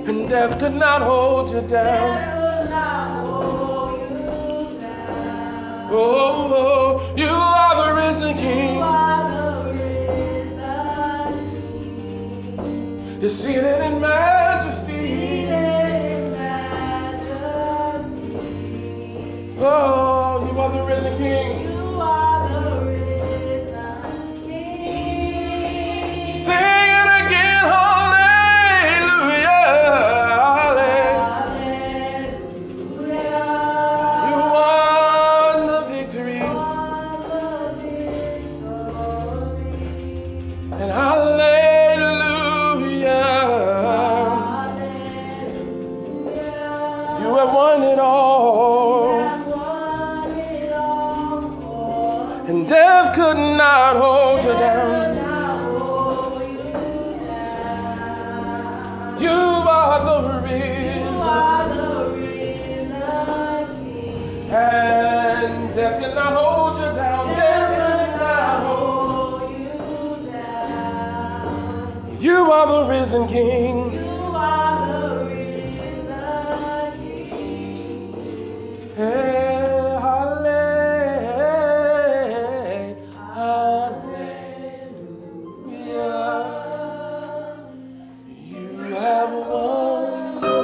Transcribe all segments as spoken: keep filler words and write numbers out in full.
And death could not hold you down. Oh, oh, you are the risen King. You're seated in majesty. Oh, you are the risen King. You are the risen King. Sing it again, hallelujah, hallelujah. You won the victory. And hallelujah, you have won it all. And death could not hold you down. You are the risen. And death could not hold you down. Death could not hold you down. You are the risen King. You are the risen King. Hey, hallelujah, hallelujah. You have won the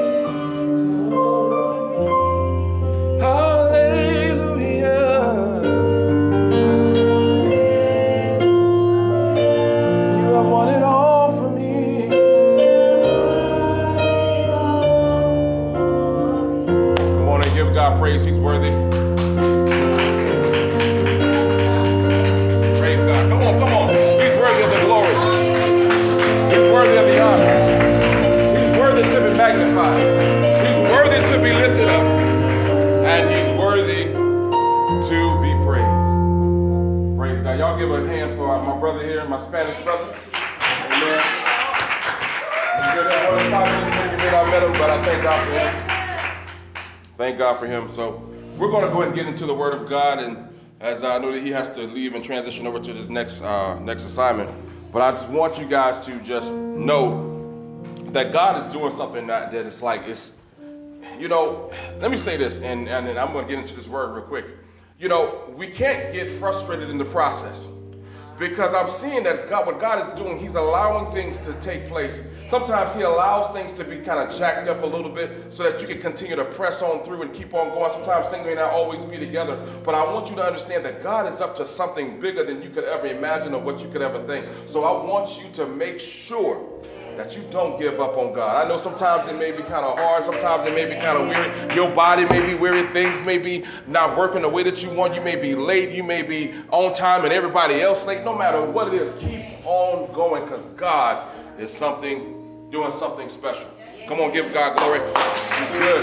victory. Hallelujah. You have won it all for me. Come on and give God praise. He's worthy. Praise God. Come on, come on. He's worthy of the glory. He's worthy of the honor. He's worthy to be magnified. He's worthy to be lifted up. And he's worthy to be praised. Praise God. Y'all give a hand for my brother here, my Spanish brother. Amen. He's been there more than five minutes maybe that I met him, but I thank God for him. Thank God for him. So we're going to go ahead and get into the Word of God, and as I know that he has to leave and transition over to this next uh, next assignment, but I just want you guys to just know that God is doing something that, that it's like, it's, you know, let me say this, and, and, and I'm going to get into this word real quick. You know, we can't get frustrated in the process, because I'm seeing that God, what God is doing, he's allowing things to take place. Sometimes he allows things to be kind of jacked up a little bit so that you can continue to press on through and keep on going. Sometimes things may not always be together, but I want you to understand that God is up to something bigger than you could ever imagine or what you could ever think. So I want you to make sure that you don't give up on God. I know sometimes it may be kind of hard, sometimes it may be kind of weary. Your body may be weary, things may be not working the way that you want. You may be late, you may be on time and everybody else late. No matter what it is, keep on going, because God is something, doing something special. Come on, give God glory. He's good.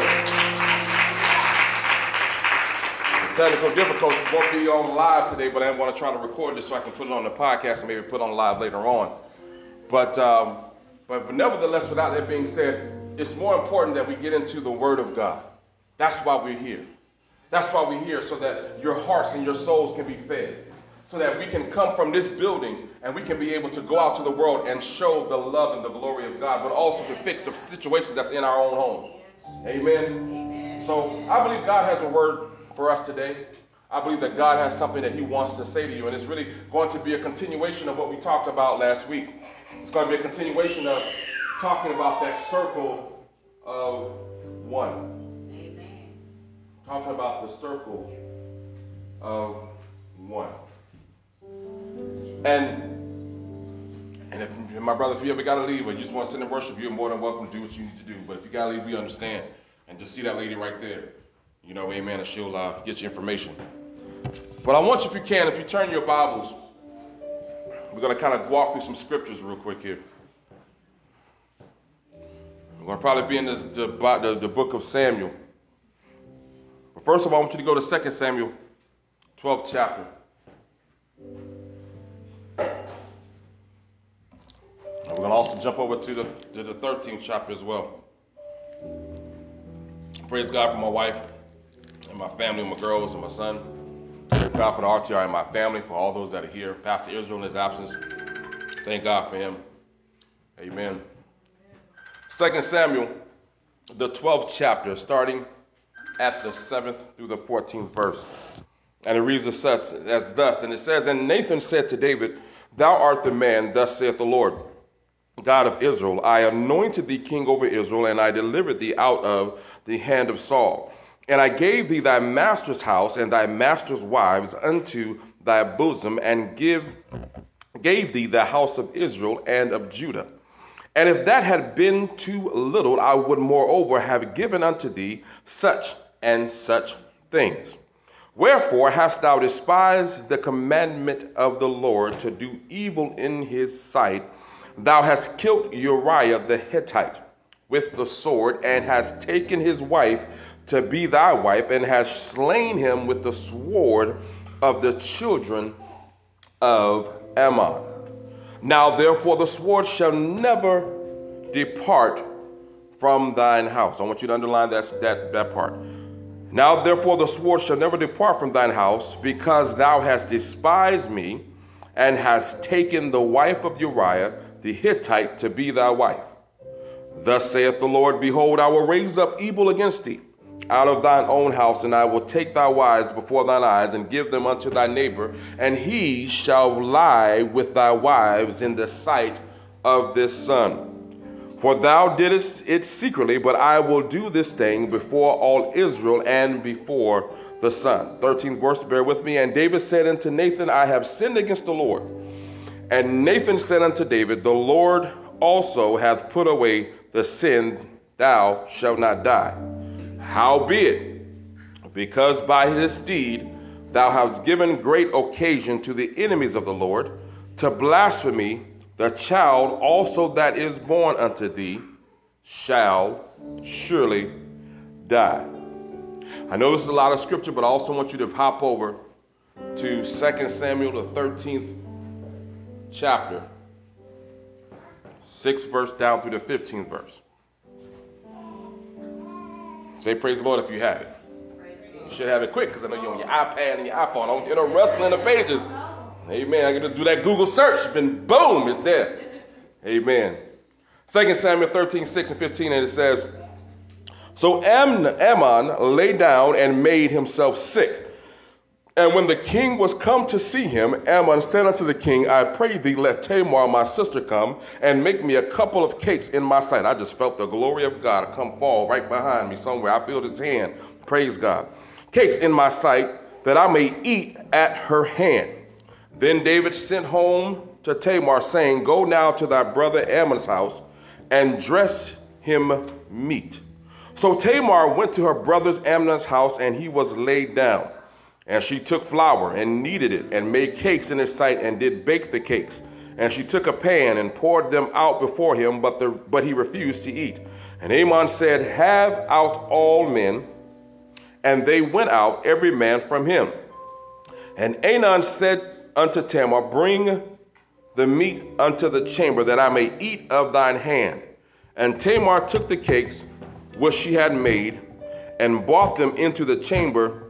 The technical difficulties won't be on live today, but I want to try to record this so I can put it on the podcast and maybe put it on live later on. But um, But, but nevertheless, without that being said, it's more important that we get into the Word of God. That's why we're here. That's why we're here, so that your hearts and your souls can be fed. So that we can come from this building and we can be able to go out to the world and show the love and the glory of God, but also to fix the situation that's in our own home. Amen? Amen. So I believe God has a word for us today. I believe that God has something that he wants to say to you, and it's really going to be a continuation of what we talked about last week. It's going to be a continuation of talking about that circle of one. Amen. Talking about the circle of one. And and if, my brother, if you ever got to leave or you just want to sit and worship, you're more than welcome to do what you need to do. But if you got to leave, we understand. And just see that lady right there. You know, amen, and she'll uh, get you information. But I want you, if you can, if you turn your Bibles, we're going to kind of walk through some scriptures real quick here. We're going to probably be in this, the, the, the book of Samuel. But first of all, I want you to go to Second Samuel, twelfth chapter. And we're going to also jump over to the, to the thirteenth chapter as well. Praise God for my wife and my family, my girls and my son. Praise God for the R T R and my family, for all those that are here. Pastor Israel in his absence. Thank God for him. Amen. Second Samuel, the twelfth chapter, starting at the seventh through the fourteenth verse. And it reads as thus, as thus, and it says, And Nathan said to David, Thou art the man, thus saith the Lord, God of Israel, I anointed thee king over Israel, and I delivered thee out of the hand of Saul. And I gave thee thy master's house and thy master's wives unto thy bosom, and give, gave thee the house of Israel and of Judah. And if that had been too little, I would moreover have given unto thee such and such things. Wherefore hast thou despised the commandment of the Lord to do evil in his sight? Thou hast killed Uriah the Hittite with the sword, and hast taken his wife to be thy wife, and hast slain him with the sword of the children of Ammon. Now therefore the sword shall never depart from thine house. I want you to underline that, that, that part. Now therefore the sword shall never depart from thine house, because thou hast despised me, and hast taken the wife of Uriah the Hittite to be thy wife. Thus saith the Lord, Behold, I will raise up evil against thee out of thine own house, and I will take thy wives before thine eyes, and give them unto thy neighbor, and he shall lie with thy wives in the sight of this sun. For thou didst it secretly, but I will do this thing before all Israel and before the sun. thirteenth verse, bear with me. And David said unto Nathan, I have sinned against the Lord. And Nathan said unto David, The Lord also hath put away the sin, thou shalt not die. Howbeit, because by this deed thou hast given great occasion to the enemies of the Lord to blaspheme, the child also that is born unto thee shall surely die. I know this is a lot of scripture, but I also want you to hop over to Second Samuel, the thirteenth chapter, sixth verse down through the fifteenth verse. Say praise the Lord if you have it. You should have it quick, because I know you're on your iPad and your iPhone. I don't you know rustling the pages. Amen. I can just do that Google search, and boom, it's there. Amen. Second Samuel thirteen, six and fifteen, and it says, So Ammon lay down and made himself sick. And when the king was come to see him, Ammon said unto the king, I pray thee, let Tamar my sister come, and make me a couple of cakes in my sight. I just felt the glory of God come fall right behind me somewhere. I feel his hand. Praise God. Cakes in my sight, that I may eat at her hand. Then David sent home to Tamar, saying, Go now to thy brother Ammon's house, and dress him meat. So Tamar went to her brother Amnon's house, and he was laid down. And she took flour and kneaded it, and made cakes in his sight, and did bake the cakes. And she took a pan and poured them out before him, but, the, but he refused to eat. And Ammon said, Have out all men. And they went out, every man from him. And Ammon said unto Tamar, Bring the meat unto the chamber, that I may eat of thine hand. And Tamar took the cakes which she had made, and brought them into the chamber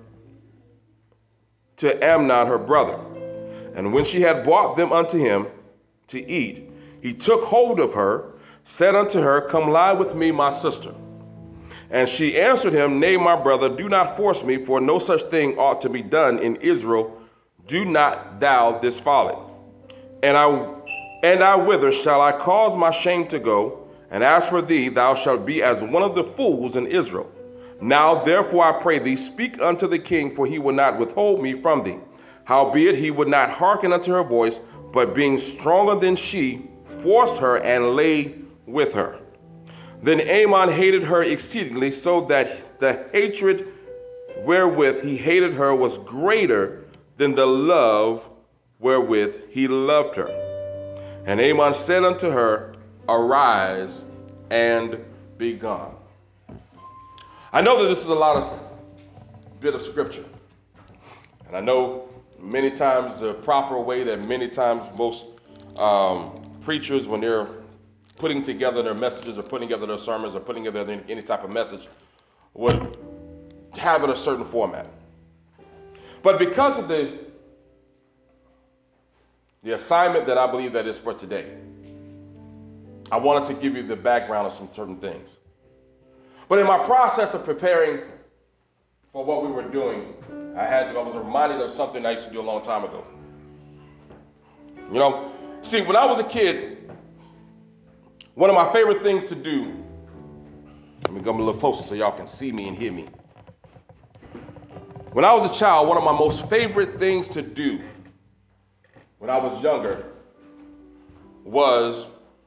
to Amnon her brother. And when she had brought them unto him to eat, he took hold of her, said unto her, Come lie with me, my sister. And she answered him, Nay, my brother, do not force me, for no such thing ought to be done in Israel. Do not thou this folly. And I and I whither shall I cause my shame to go? And as for thee, thou shalt be as one of the fools in Israel. Now therefore I pray thee, speak unto the king, for he will not withhold me from thee. Howbeit he would not hearken unto her voice, but being stronger than she, forced her and lay with her. Then Ammon hated her exceedingly, so that the hatred wherewith he hated her was greater than the love wherewith he loved her. And Ammon said unto her, Arise and be gone. I know that this is a lot of bit of scripture. And I know many times the proper way that many times most um, preachers, when they're putting together their messages or putting together their sermons or putting together any type of message, would have it a certain format. But because of the, the assignment that I believe that is for today, I wanted to give you the background of some certain things. But in my process of preparing for what we were doing, I had I was reminded of something I used to do a long time ago. You know, see, when I was a kid, one of my favorite things to do, let me come a little closer so y'all can see me and hear me. When I was a child, one of my most favorite things to do when I was younger was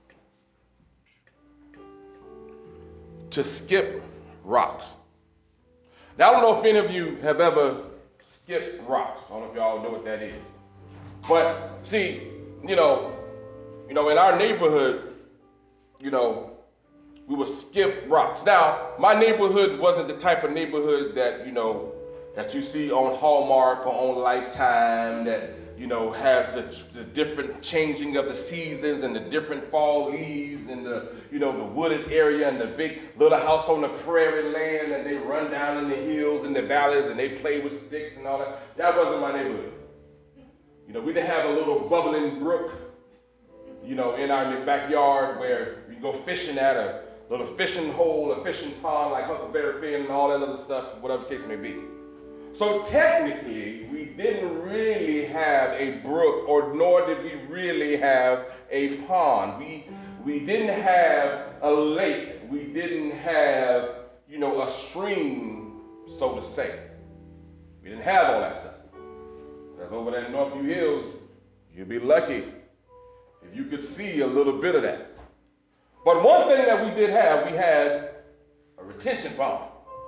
to skip rocks. Now, I don't know if any of you have ever skipped rocks. I don't know if y'all know what that is. But see, you know, you know, in our neighborhood, you know, we would skip rocks. Now, my neighborhood wasn't the type of neighborhood that, you know, that you see on Hallmark or on Lifetime, that, you know, has the, the different changing of the seasons and the different fall leaves and the, you know, the wooded area and the big little house on the prairie land, and they run down in the hills and the valleys and they play with sticks and all that. That wasn't my neighborhood. You know, we didn't have a little bubbling brook, you know, in our backyard where we go fishing at, a little fishing hole, a fishing pond like Huckleberry Finn and all that other stuff, whatever the case may be. So technically, we didn't really have a brook, or nor did we really have a pond. We, we didn't have a lake. We didn't have, you know, a stream, so to say. We didn't have all that stuff. Because over there in Northview Hills, you'd be lucky if you could see a little bit of that. But one thing that we did have, we had a retention pond.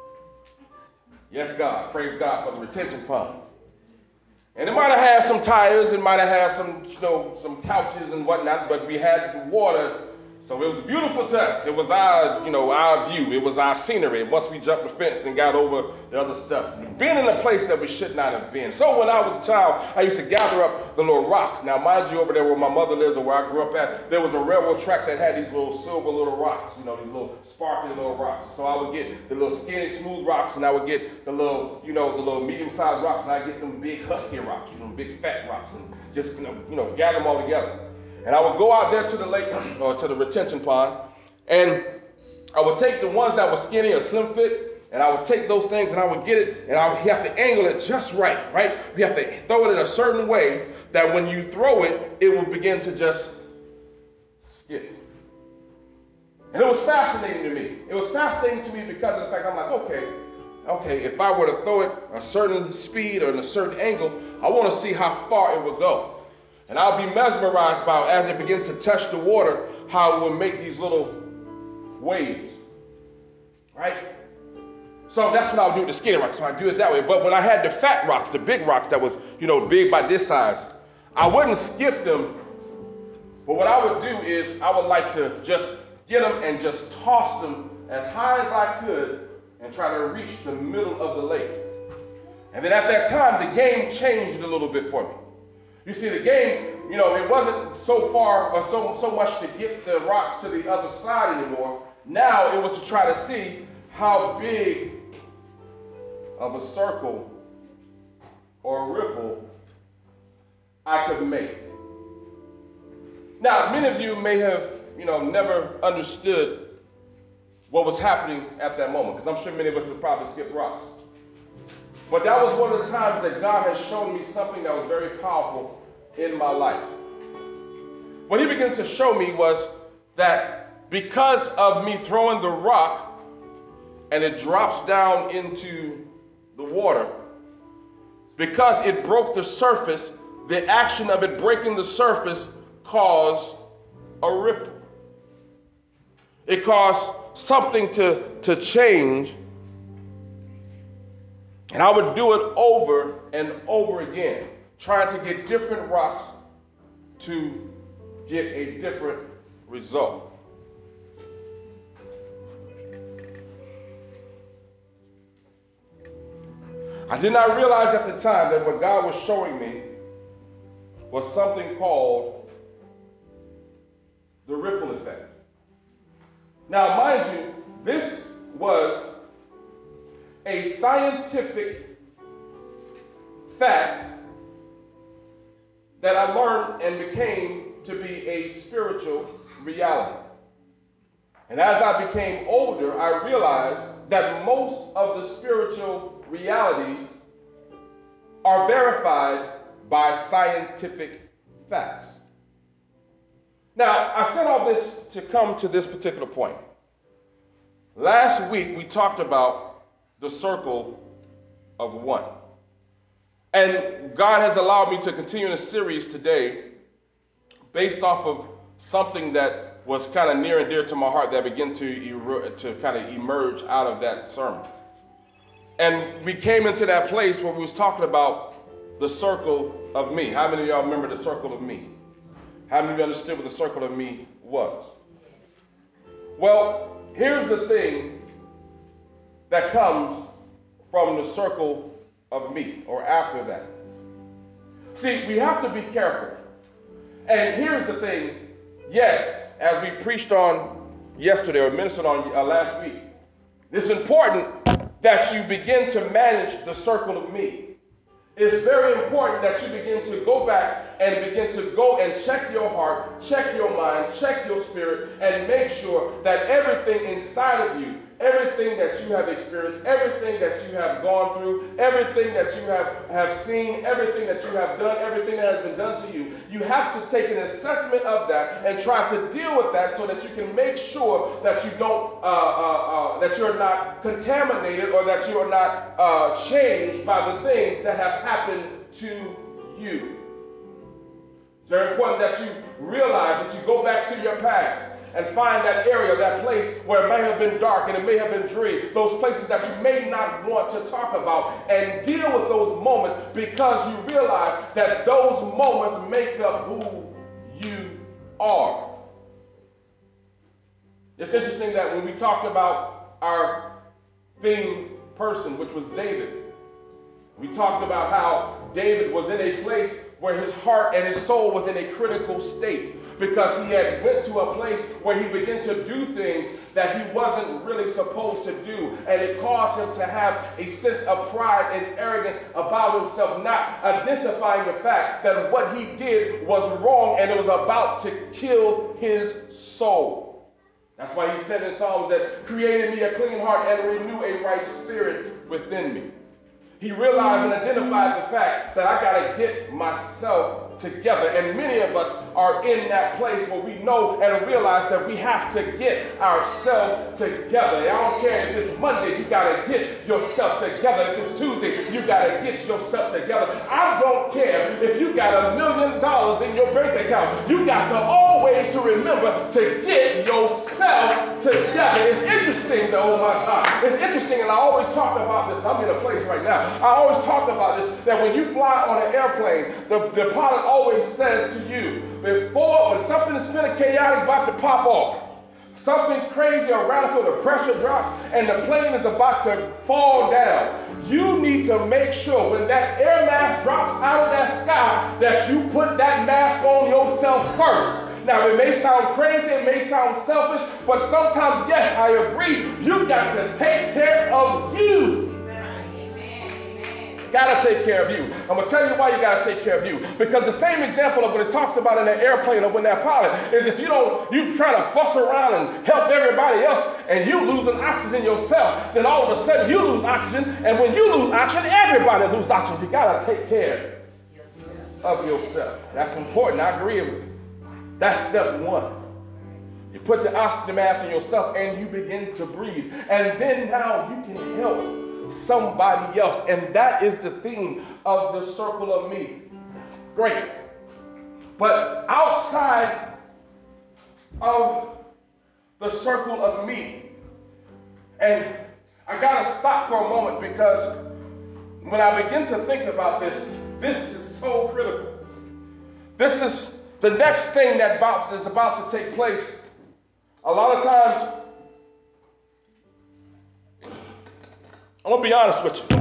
Yes, God. Praise God for the retention pond. And it might have had some tires, it might have had some, you know, some couches and whatnot, but we had water. So it was beautiful to us. It was our, you know, our view. It was our scenery. Once we jumped the fence and got over the other stuff. Being in a place that we should not have been. So when I was a child, I used to gather up the little rocks. Now, mind you, over there where my mother lives or where I grew up at, there was a railroad track that had these little silver little rocks, you know, these little sparkly little rocks. So I would get the little skinny, smooth rocks, and I would get the little, you know, the little medium-sized rocks, and I'd get them big, husky rocks, you know, big, fat rocks, and just, you know, you know gather them all together. And I would go out there to the lake, or to the retention pond, and I would take the ones that were skinny or slim fit, and I would take those things and I would get it, and I would have to angle it just right, right? You have to throw it in a certain way that when you throw it, it will begin to just skip. And it was fascinating to me. It was fascinating to me because of the fact I'm like, okay, okay, if I were to throw it a certain speed or in a certain angle, I want to see how far it would go. And I'll be mesmerized by, as it begins to touch the water, how it will make these little waves, right? So that's what I would do with the skinny rocks. So I do it that way. But when I had the fat rocks, the big rocks that was, you know, big by this size, I wouldn't skip them. But what I would do is I would like to just get them and just toss them as high as I could and try to reach the middle of the lake. And then at that time, the game changed a little bit for me. You see, the game, you know, it wasn't so far or so, so much to get the rocks to the other side anymore. Now it was to try to see how big of a circle or a ripple I could make. Now, many of you may have, you know, never understood what was happening at that moment, because I'm sure many of us have probably skipped rocks. But that was one of the times that God has shown me something that was very powerful in my life. What he began to show me was that because of me throwing the rock and it drops down into the water, because it broke the surface, the action of it breaking the surface caused a ripple. It caused something to, to change. And I would do it over and over again, trying to get different rocks to get a different result. I did not realize at the time that what God was showing me was something called the ripple effect. Now, mind you, this was a scientific fact that I learned and became to be a spiritual reality. And as I became older, I realized that most of the spiritual realities are verified by scientific facts. Now, I said all this to come to this particular point. Last week, we talked about the circle of one. And God has allowed me to continue a series today based off of something that was kind of near and dear to my heart that began to, to kind of emerge out of that sermon. And we came into that place where we was talking about the circle of me. How many of y'all remember the circle of me? How many of you understood what the circle of me was? Well, here's the thing that comes from the circle of me, or after that. See, we have to be careful. And here's the thing. Yes, as we preached on yesterday or ministered on uh, last week, it's important that you begin to manage the circle of me. It's very important that you begin to go back and begin to go and check your heart, check your mind, check your spirit, and make sure that everything inside of you, everything that you have experienced, everything that you have gone through, everything that you have, have seen, everything that you have done, everything that has been done to you, you have to take an assessment of that and try to deal with that so that you can make sure that you don't, uh, uh, uh, that you're not contaminated or that you are not uh, changed by the things that have happened to you. It's very important that you realize that you go back to your past and find that area, that place where it may have been dark and it may have been dreary, those places that you may not want to talk about, and deal with those moments because you realize that those moments make up who you are. It's interesting that when we talked about our theme person, which was David, we talked about how David was in a place where his heart and his soul was in a critical state because he had went to a place where he began to do things that he wasn't really supposed to do, and it caused him to have a sense of pride and arrogance about himself, not identifying the fact that what he did was wrong and it was about to kill his soul. That's why he said in Psalms that created me a clean heart and renew a right spirit within me. He realized and identified the fact that I got to get myself together. And many of us are in that place where we know and realize that we have to get ourselves together. I don't care if it's Monday, you got to get yourself together. If it's Tuesday, you got to get yourself together. I don't care if you got a million dollars in your bank account. You got to always to remember to get yourself together. It's interesting though, oh my God. It's interesting, and I always talk about this. I'm in a place right now. I always talk about this, that when you fly on an airplane, the, the pilot always says to you, before, when something is feeling chaotic about to pop off, something crazy or radical, the pressure drops, and the plane is about to fall down, you need to make sure when that air mask drops out of that sky that you put that mask on yourself first. Now, it may sound crazy, it may sound selfish, but sometimes, yes, I agree, you got to take care of you. Got to take care of you. I'm going to tell you why you got to take care of you. Because the same example of what it talks about in that airplane or when that pilot is if you don't, you try to fuss around and help everybody else and you losing oxygen yourself, then all of a sudden you lose oxygen. And when you lose oxygen, everybody loses oxygen. You got to take care of yourself. That's important. I agree with you. That's step one. You put the oxygen mask on yourself and you begin to breathe. And then now you can help somebody else. And that is the theme of the circle of me. Great. But outside of the circle of me, and I got to stop for a moment because when I begin to think about this, this is so critical. This is the next thing that about, is about to take place. A lot of times, I'm going to be honest with you.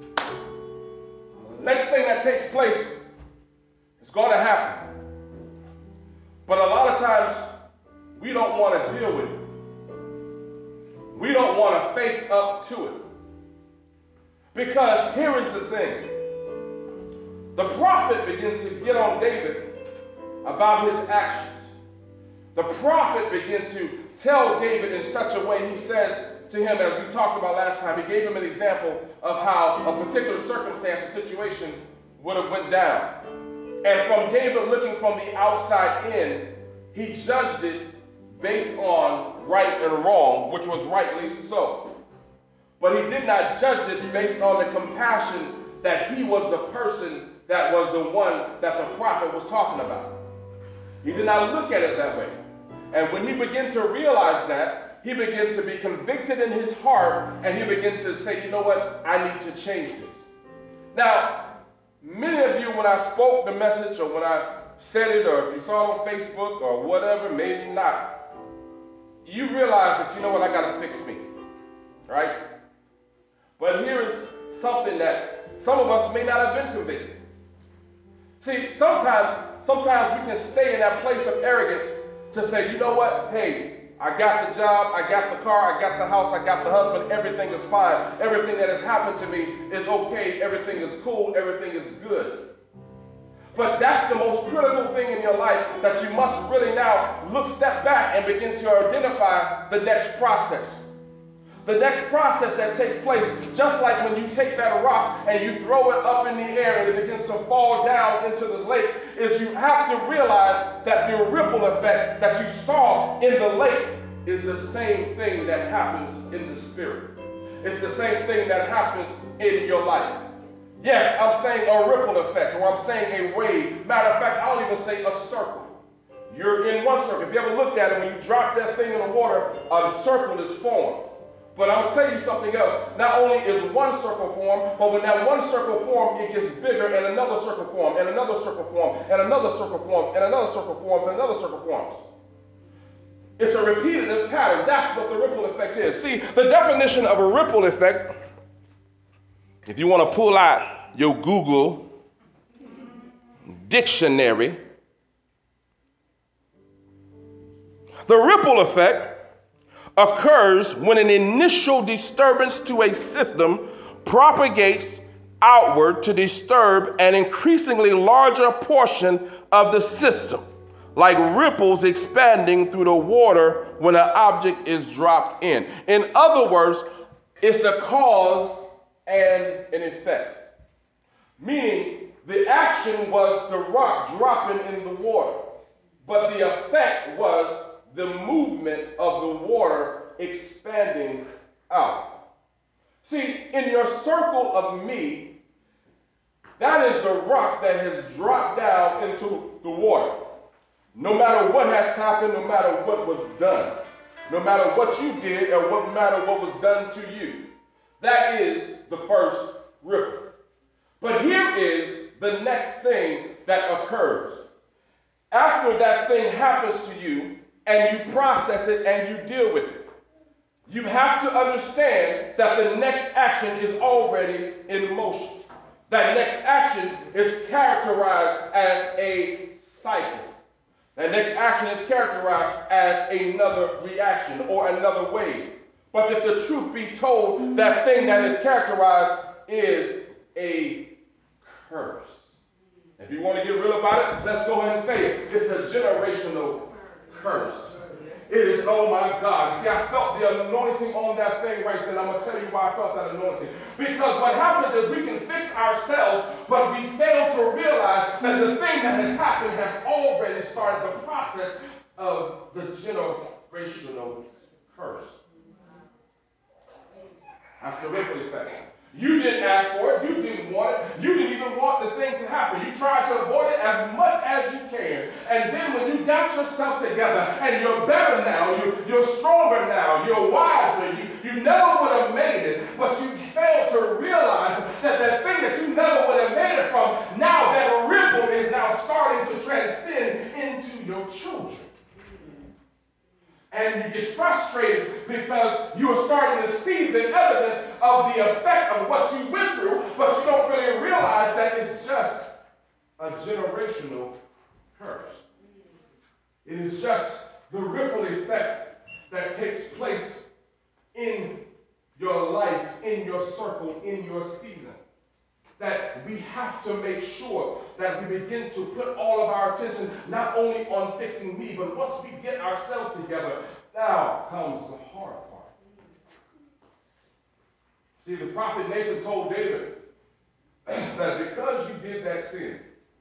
The next thing that takes place is going to happen. But a lot of times, we don't want to deal with it. We don't want to face up to it. Because here is the thing. The prophet begins to get on David about his actions. The prophet began to tell David in such a way. He says to him, as we talked about last time, he gave him an example of how a particular circumstance or situation would have went down. And from David looking from the outside in, he judged it based on right and wrong, which was rightly so. But he did not judge it based on the compassion that he was the person that was the one that the prophet was talking about. He did not look at it that way. And when he began to realize that, he began to be convicted in his heart, and he began to say, you know what, I need to change this. Now, many of you, when I spoke the message, or when I said it, or if you saw it on Facebook, or whatever, maybe not, you realize that, you know what, I got to fix me, right? But here is something that some of us may not have been convicted. See, sometimes, sometimes we can stay in that place of arrogance to say, you know what, hey, I got the job, I got the car, I got the house, I got the husband, everything is fine. Everything that has happened to me is okay, everything is cool, everything is good. But that's the most critical thing in your life, that you must really now look, step back and begin to identify the next process. The next process that takes place, just like when you take that rock and you throw it up in the air and it begins to fall down into this lake, is you have to realize that the ripple effect that you saw in the lake is the same thing that happens in the spirit. It's the same thing that happens in your life. Yes, I'm saying a ripple effect, or I'm saying a wave. Matter of fact, I don't even say a circle. You're in one circle. If you ever looked at it, when you drop that thing in the water, a circle is formed. But I'm going to tell you something else. Not only is one circle formed, but when that one circle forms, it gets bigger, and another circle forms, and another circle forms, and another circle forms, and another circle forms, and another circle forms. It's a repetitive pattern. That's what the ripple effect is. See, the definition of a ripple effect, if you want to pull out your Google dictionary, the ripple effect occurs when an initial disturbance to a system propagates outward to disturb an increasingly larger portion of the system, like ripples expanding through the water when an object is dropped in. In other words, it's a cause and an effect. Meaning, the action was the rock dropping in the water, but the effect was the movement of the water expanding out. See, in your circle of me, that is the rock that has dropped down into the water. No matter what has happened, no matter what was done, no matter what you did or what matter what was done to you, that is the first ripple. But here is the next thing that occurs. After that thing happens to you, and you process it and you deal with it, you have to understand that the next action is already in motion. That next action is characterized as a cycle. That next action is characterized as another reaction or another wave. But if the truth be told, that thing that is characterized is a curse. If you want to get real about it, let's go ahead and say it. It's a generational curse. It is, oh my God. See, I felt the anointing on that thing right then. I'm going to tell you why I felt that anointing. Because what happens is we can fix ourselves, but we fail to realize that the thing that has happened has already started the process of the generational curse. That's the ripple effect. You didn't ask for it. You didn't want it. You didn't even want the thing to happen. You tried to avoid it as much as you can. And then when you got yourself together and you're better now, you, you're stronger now, you're wiser, you, you never would have made it, but you failed to realize that that thing that you never would have made it from, now that ripple is now starting to transcend into your children. And you get frustrated because you are starting to see the evidence of the effect of what you went through, but you don't really realize that it's just a generational curse. It is just the ripple effect that takes place in your life, in your circle, in your season. That we have to make sure that we begin to put all of our attention not only on fixing me, but once we get ourselves together, Now comes the hard part. See, the prophet Nathan told David that because you did that sin,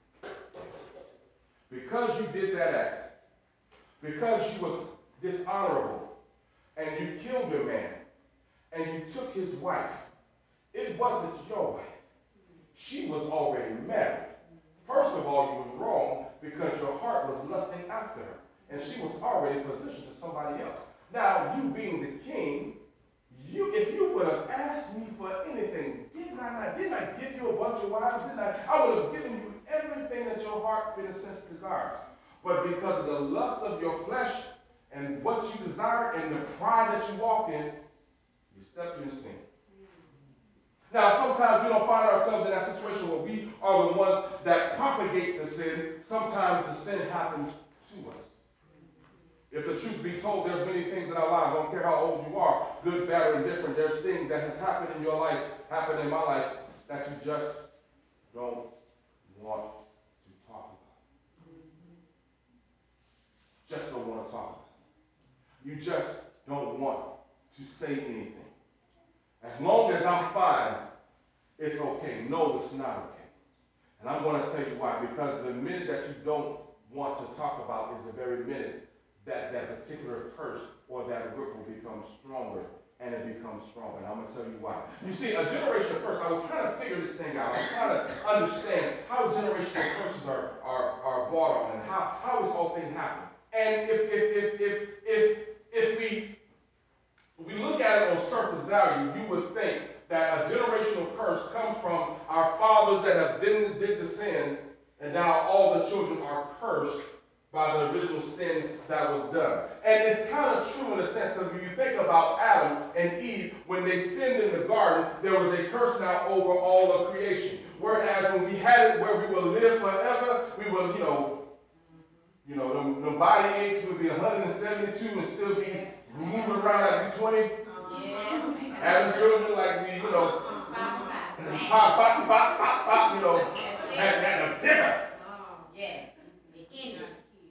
because you did that act, because you was dishonorable, and you killed your man, and you took his wife, it wasn't your wife. She was already married. First of all, you was wrong because your heart was lusting after her, and she was already positioned to somebody else. Now, you being the king, you if you would have asked me for anything, didn't I not? Didn't I give you a bunch of wives? Didn't I? I would have given you everything that your heart, in a sense, desires. But because of the lust of your flesh and what you desire and the pride that you walk in, you stepped in sin. Now, sometimes we don't find ourselves in that situation where we are the ones that propagate the sin. Sometimes the sin happens to us. If the truth be told, there's many things in our lives, I don't care how old you are, good, bad, or indifferent, there's things that has happened in your life, happened in my life, that you just don't want to talk about. Just don't want to talk about it. You just don't want to say anything. As long as I'm fine, it's okay. No, it's not okay. And I'm going to tell you why. Because the minute that you don't want to talk about is the very minute that that particular curse or that ripple becomes stronger, and it becomes stronger. And I'm going to tell you why. You see, a generational curse, I was trying to figure this thing out. I was trying to understand how generational curses are, are, are brought on and how, how this whole thing happens. And if, if, if, if, if, if we If we look at it on surface value, you would think that a generational curse comes from our fathers that have did, did the sin, and now all the children are cursed by the original sin that was done. And it's kind of true in a sense, because when you think about Adam and Eve, when they sinned in the garden, there was a curse now over all of creation. Whereas when we had it where we will live forever, we will, you know, you know, the, the body aches would be one hundred seventy-two and still be moving around like we twenty. Yeah. Having children like we, you know, pop, pop, pop, pop, pop, you know, had, had a pickup. Yes. The image.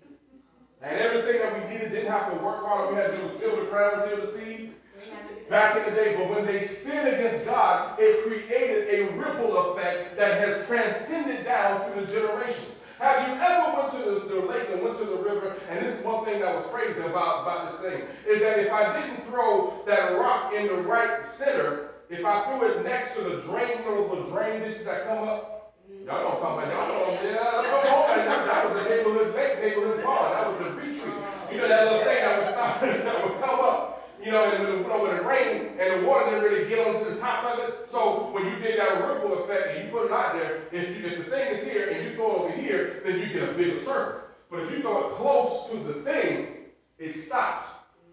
And everything that we needed didn't have to work hard. All we had to do was till the ground, till the seed. Back in the day, but when they sinned against God, it created a ripple effect that has transcended down through the generations. Have you ever went to the, the lake and went to the river? And this is one thing that was crazy about, about this thing, is that if I didn't throw that rock in the right center, if I threw it next to the drain, you know those little drain ditches that come up? Y'all know what I'm talking about. Y'all know, yeah, come on, man. That, that was a neighborhood lake, neighborhood pond. That was a retreat. You know that little thing that would stop, that would come up. You know, and when, you know, when it rained and the water didn't really get onto the top of it. So when you did that ripple effect and you put it out there, if you, if the thing is here and you throw it over here, then you get a bigger circle. But if you throw it close to the thing, it stops.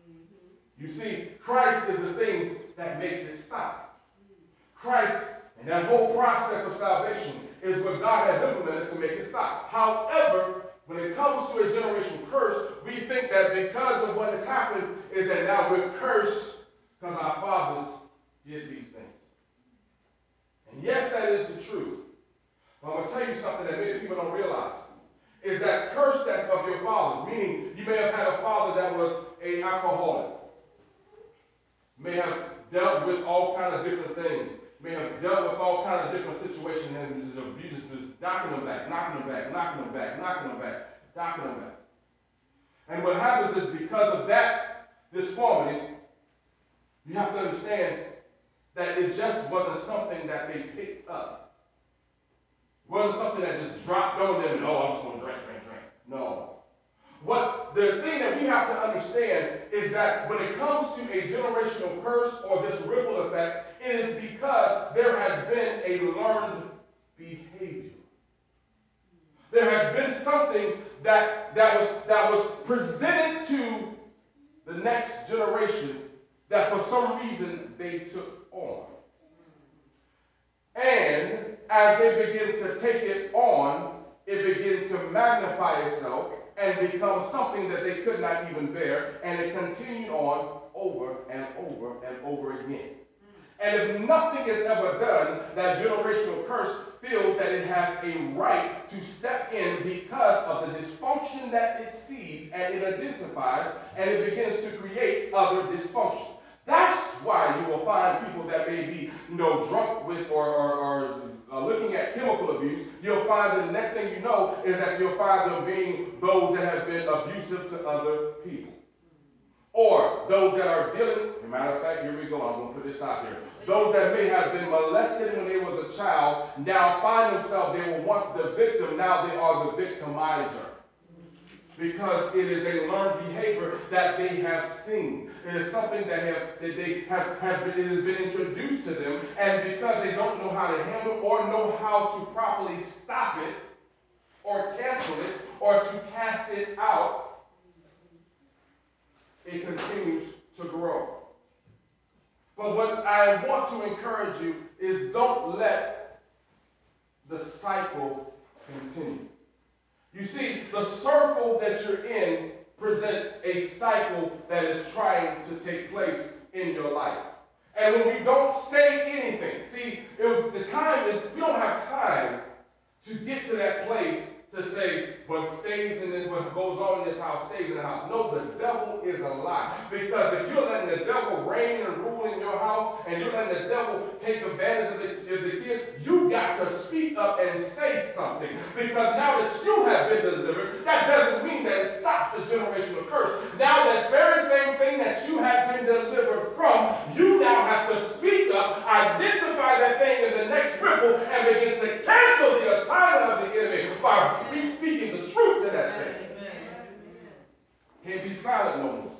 You see, Christ is the thing that makes it stop. Christ and that whole process of salvation is what God has implemented to make it stop. However, when it comes to a generational curse, we think that because of what has happened is that now we're cursed because our fathers did these things. And yes, that is the truth. But I'm going to tell you something that many people don't realize, is that curse that of your fathers, meaning you may have had a father that was an alcoholic, may have dealt with all kinds of different things, may have dealt with all kinds of different situations, and you just, just knocking them back, knocking them back, knocking them back, knocking them back, knocking them back. And what happens is because of that disformity, you have to understand that it just wasn't something that they picked up. It wasn't something that just dropped on them and, oh, I'm just going to drink, drink, drink. No. What the thing that we have to understand is that when it comes to a generational curse or this ripple effect, it is because there has been a learned behavior. There has been something that, that, was, that was presented to the next generation that for some reason they took on. And as they begin to take it on, it begins to magnify itself and become something that they could not even bear, and it continued on over and over and over again. And if nothing is ever done, that generational curse feels that it has a right to step in because of the dysfunction that it sees and it identifies, and it begins to create other dysfunctions. That's why you will find people that may be, you know, drunk with or, or, or uh, looking at chemical abuse. You'll find that the next thing you know is that you'll find them being those that have been abusive to other people. Or those that are dealing, as a matter of fact, here we go, I'm going to put this out here. Those that may have been molested when they was a child, now find themselves, they were once the victim, now they are the victimizer. Because it is a learned behavior that they have seen. It is something that, have, that they have, have been, it has been introduced to them, and because they don't know how to handle or know how to properly stop it, or cancel it, or to cast it out, it continues to grow. But what I want to encourage you is don't let the cycle continue. You see, the circle that you're in presents a cycle that is trying to take place in your life. And when we don't say anything, see, it was the time is we don't have time to get to that place to say what stays in this, what goes on in this house stays in the house. No, the devil is a lie. Because if you're letting the devil reign and rule in your house, and you're letting the devil take advantage of the, of the kids, you got to speak up and say something. Because now that you have been delivered, that doesn't mean that it stops the generational curse. Now that very same thing that you have been delivered from, you now have to speak up, identify that thing in the next ripple, and begin to cancel the assignment of the enemy by speaking the truth to that thing. Can't be silent no more.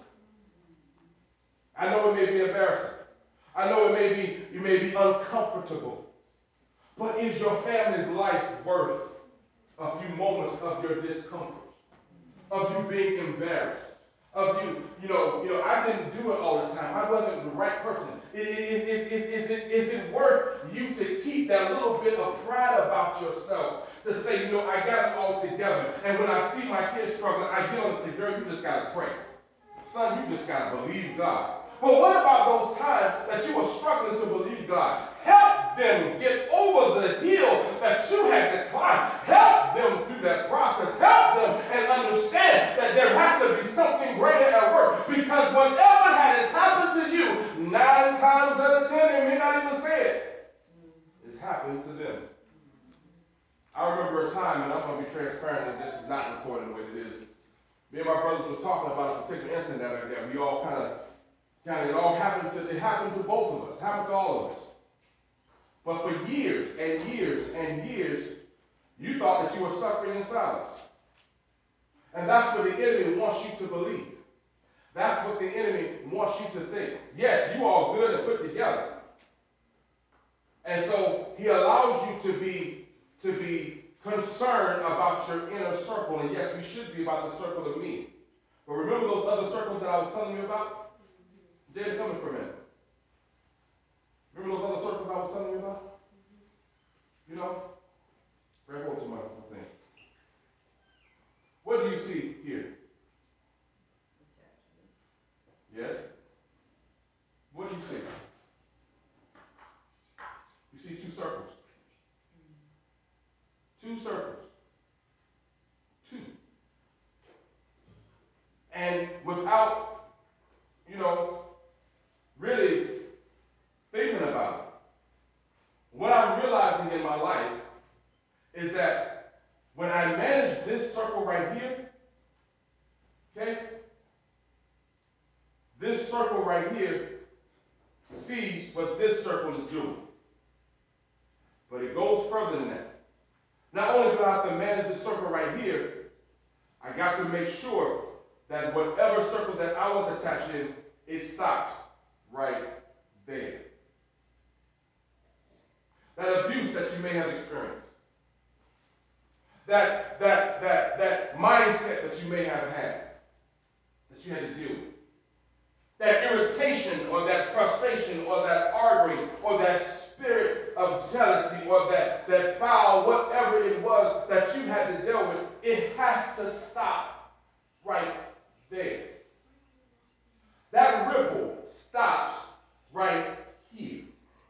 I know it may be embarrassing. I know it may be, you may be uncomfortable. But is your family's life worth a few moments of your discomfort? Of you being embarrassed? Of you, you know, you know, I didn't do it all the time. I wasn't the right person. Is, is, is, is, it, is it worth you to keep that little bit of pride about yourself? To say, you know, I got it all together. And when I see my kids struggling, I get on and say, girl, you just got to pray. Son, you just got to believe God. But what about those times that you were struggling to believe God? Help them get over the hill that you had to climb. Help them through that process. Help them and understand that there has to be something greater at work. Because whatever has happened to you, nine times out of ten, they may not even say it. It's happened to them. I remember a time, and I'm going to be transparent, and this is not recorded the way it is. Me and my brothers were talking about a particular incident that, that we all kind of, kind of, it all happened to, it happened to both of us, happened to all of us. But for years and years and years, you thought that you were suffering in silence. And that's what the enemy wants you to believe. That's what the enemy wants you to think. Yes, you are good and put together. And so he allows you to be to be concerned about your inner circle. And yes, we should be about the circle of me. But remember those other circles that I was telling you about? They're coming from it. Remember those other circles I was telling you about? You know? Grab hold to my thing. What do you see here? Yes? What do you see? You see two circles. Two circles. Two. And without, you know, really thinking about it, what I'm realizing in my life is that when I manage this circle right here, okay, this circle right here sees what this circle is doing. But it goes further than that. Not only do I have to manage this circle right here, I got to make sure that whatever circle that I was attached in, it stops right there. That abuse that you may have experienced, that, that, that, that mindset that you may have had, that you had to deal with, that irritation or that frustration or that arguing or that spirit of jealousy or that, that foul, whatever it was that you had to deal with, it has to stop right there. That ripple stops right here.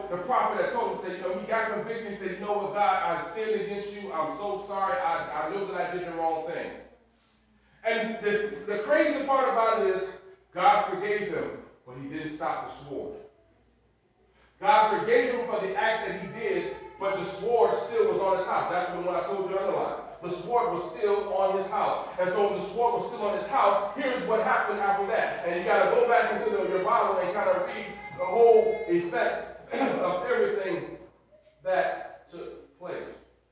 know, the prophet that told him, said, you know, he got convicted. He said, you know what, God, I sinned against you. I'm so sorry. I, I know that I did the wrong thing. And the, the crazy part about it is God forgave him, but he didn't stop the sword. God forgave him for the act that he did, but the sword still was on his house. That's when, when I told you underline. The sword was still on his house. And so when the sword was still on his house, here's what happened after that. And you got to go back into the, your Bible and kind of read the whole effect of everything that took place.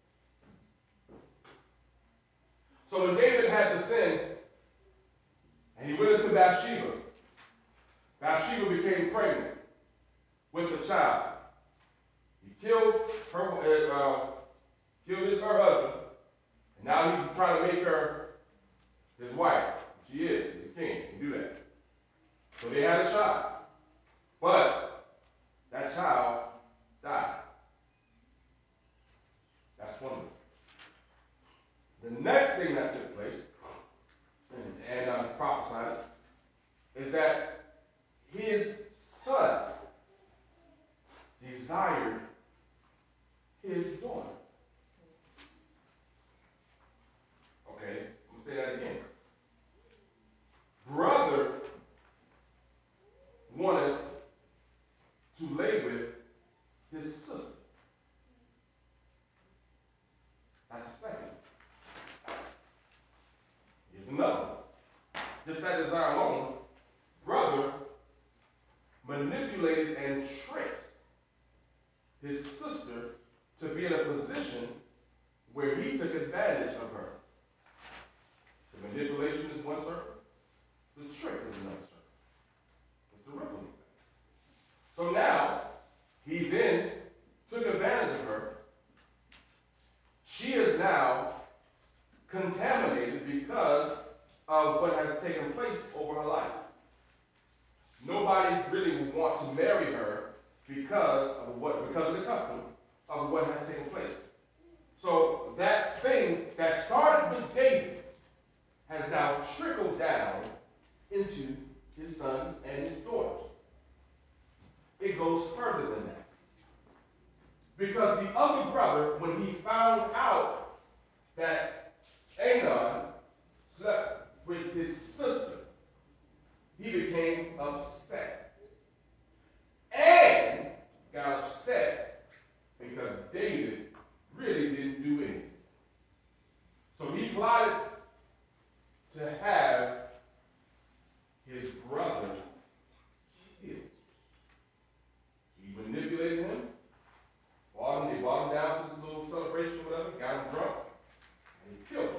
So when David had the sin, and he went into Bathsheba, Bathsheba became pregnant with the child. He killed her, uh, killed his her husband, and now he's trying to make her his wife. She is. He's a king. He can do that. So they had a child. But that child died. That's one of them. The next thing that took place, and, and I'm prophesying, is that his son desired his daughter. Okay, I'm going to say that again. Brother wanted to lay with his sister. That's the second. Here's another one. Just that desire alone, brother manipulated and tricked his sister to be in a position where he took advantage of her. The manipulation is one circle. The trick is another circle. It's the ripple effect. So now, he then took advantage of her. She is now contaminated because of what has taken place over her life. Nobody really would want to marry her because of what, because of the custom of what has taken place. So that thing that started with David has now trickled down into his sons and his daughters. It goes further than that. Because the other brother, when he found out that Amnon slept with his sister, he became upset. And got upset because David really didn't do anything. So he plotted to have his brother killed. He manipulated him, brought him, they brought him down to this little celebration or whatever, got him drunk, and he killed him.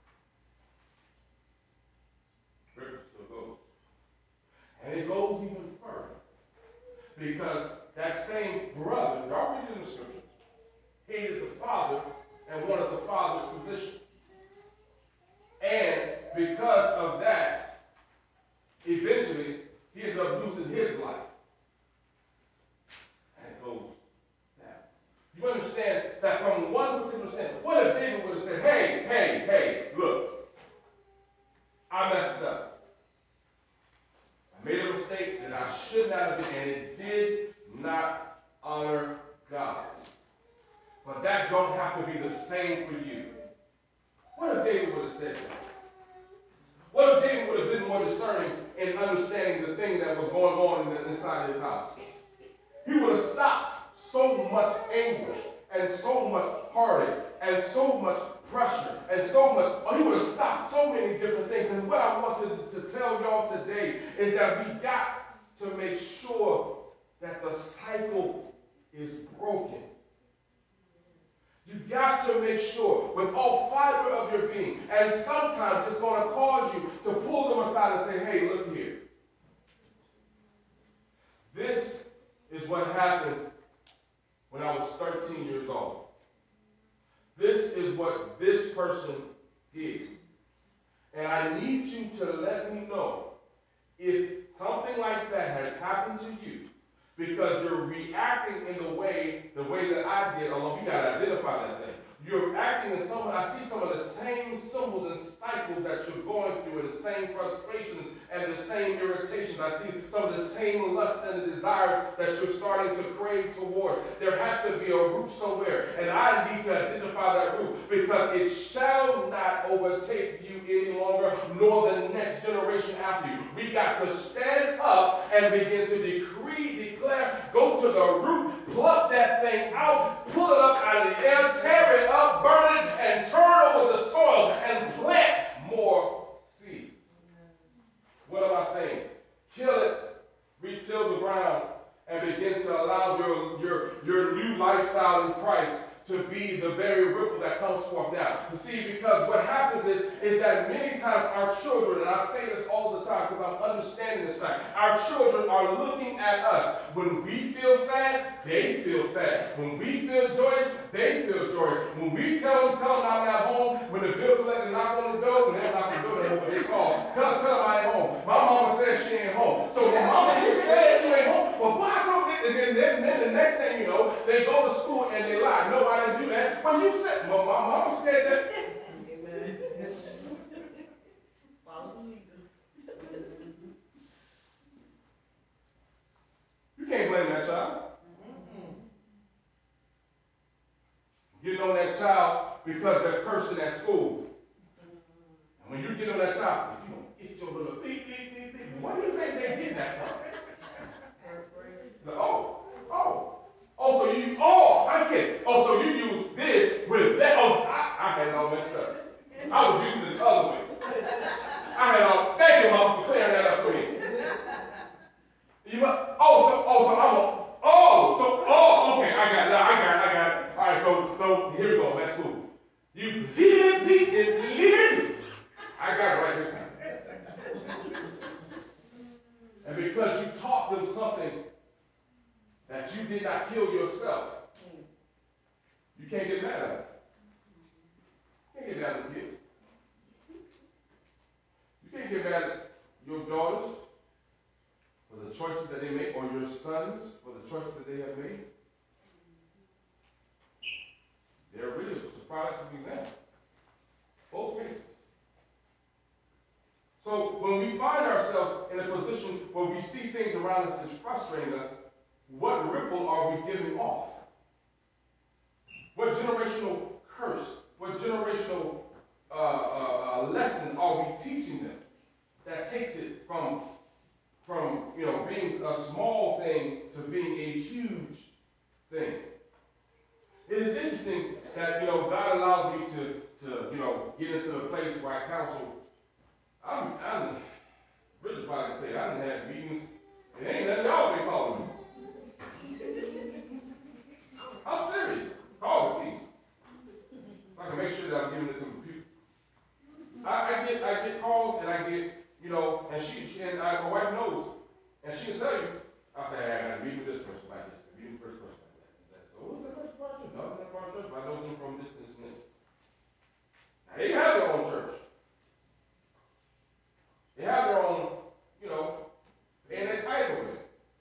Scripture still goes. And it goes even further. Because that same brother, y'all read it in the scripture, hated the father and wanted the father's position. And because of that, eventually, he ended up losing his life. And it goes down. You understand that from one particular sense, what if David would have said, hey, hey, hey, look, I messed up. I made a mistake that I should not have been, and it did not honor God. But that don't have to be the same for you. What if David would have said that? What if David would have been more discerning in understanding the thing that was going on in the, inside his house? He would have stopped so much anguish and so much heartache and so much pressure and so much, or he would have stopped so many different things. And what I want to, to tell y'all today is that we got to make sure that the cycle is broken. You got to make sure with all fiber of your being, and sometimes it's going to cause you to pull them aside and say, hey, look here. This is what happened when I was thirteen years old. This is what this person did. And I need you to let me know if something like that has happened to you, because you're reacting in the way, the way that I did, although you got to identify that thing. you're acting as someone, I see some of the same symbols and cycles that you're going through, and the same frustrations and the same irritations. I see some of the same lusts and the desires that you're starting to crave towards. There has to be a root somewhere, and I need to identify that root, because it shall not overtake you any longer, nor the next generation after you. We got to stand up and begin to decree, declare, go to the root, pluck that thing out, pull it up out of the air, tear it up, burn it, and turn over the soil and plant more seed. What am I saying? Kill it, retill the ground, and begin to allow your, your, your new lifestyle in Christ to be the very ripple that comes forth now. You see, because what happens is, is that many times our children, and I say this all the time because I'm understanding this fact, our children are looking at us. When we feel sad, they feel sad. When we feel joyous, they feel joyous. When we tell them, tell them I'm not home, when the bill collector knock on the door, when they knock on the door, they know what they call. Tell them, tell them I ain't home. My mama says she ain't home. So, well, mama, you said you ain't home. Well, boy, I told you. And then, then, then the next thing you know, they go to school and they lie. No, I didn't do that. Well, you said, well, my mama said that. Amen. Follow the leader. You can't blame that child. Getting on that child because they're cursing at school. And when you get on that child, if you don't get your little beep, beep, beep, beep, where do you think they get that from? The, oh, oh. Oh, so you, oh, I get it. Oh, so you use this with that. Oh, I, I had it all messed up. I was using it the other way. I had all, thank you, Mama, for clearing that up for me. You must, oh, so, oh, so I'm a, oh, so, oh, okay, I got it, I got it, I got it. All right, so, so, here we go, that's cool. You believe it, believe it, believe it. I got it right this time. And because you taught them something that you did not kill yourself, you can't get mad at them. You can't get mad at the kids. You can't get mad at your daughters for the choices that they make, or your sons for the choices that they have made. They're really a product of example. Both cases. So when we find ourselves in a position where we see things around us that's frustrating us, what ripple are we giving off? What generational curse, what generational uh, uh, uh, lesson are we teaching them that takes it from, from you know, being a small thing to being a huge thing? It is interesting that, you know, God allows me to, to you know, get into the place where I counsel. I'm, I'm really probably gonna tell you, I done had meetings, and ain't nothing y'all been calling me. I'm serious. Call me, please. So I can make sure that I'm giving it to the people. I, I get I get calls and I get, you know, and she, she and I, my wife knows, and she can tell you, I say, hey, I got to meet with this person like this, meet with this person like that. And say, so what's that person part of? Nothing that part of church, but I know them from this and this and this. Now, they have their own church. They have their own, you know, and they title with it.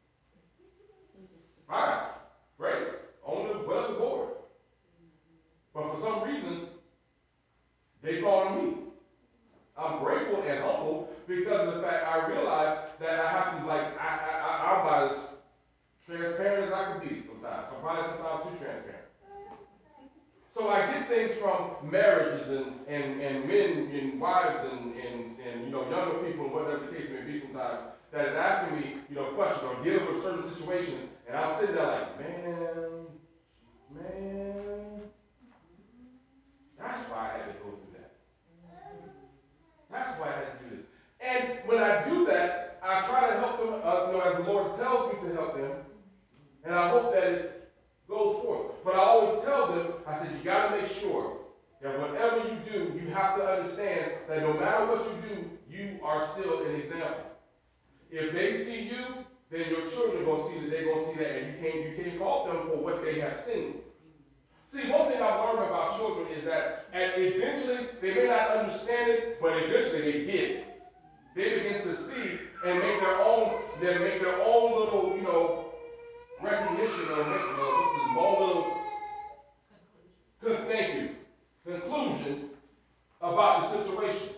Fine. Great. On the well the board. But for some reason, they call me. I'm grateful and humble because of the fact I realize that I have to, like, I, I, I, I'm about as transparent as I can be sometimes. I'm probably sometimes too transparent. So I get things from marriages and, and, and men and wives and, and, and, you know, younger people and whatever the case may be sometimes that is asking me, you know, questions or dealing with certain situations, and I'm sitting there like, man, man, that's why I had to go through that. That's why I had to do this. And when I do that, I try to help them, uh, you know, as the Lord tells me to help them, and I hope that it goes forth. But I always tell them, I said, you got to make sure that whatever you do, you have to understand that no matter what you do, you are still an example. If they see you, then your children are going to see that they're going to see that, and you can't, you can't fault them for what they have seen. See, one thing I've learned about children is that at eventually, they may not understand it, but eventually they get it. They begin to see and make their own, they make their own little, you know, recognition or make, you know, what's this, own little, thank you. situation.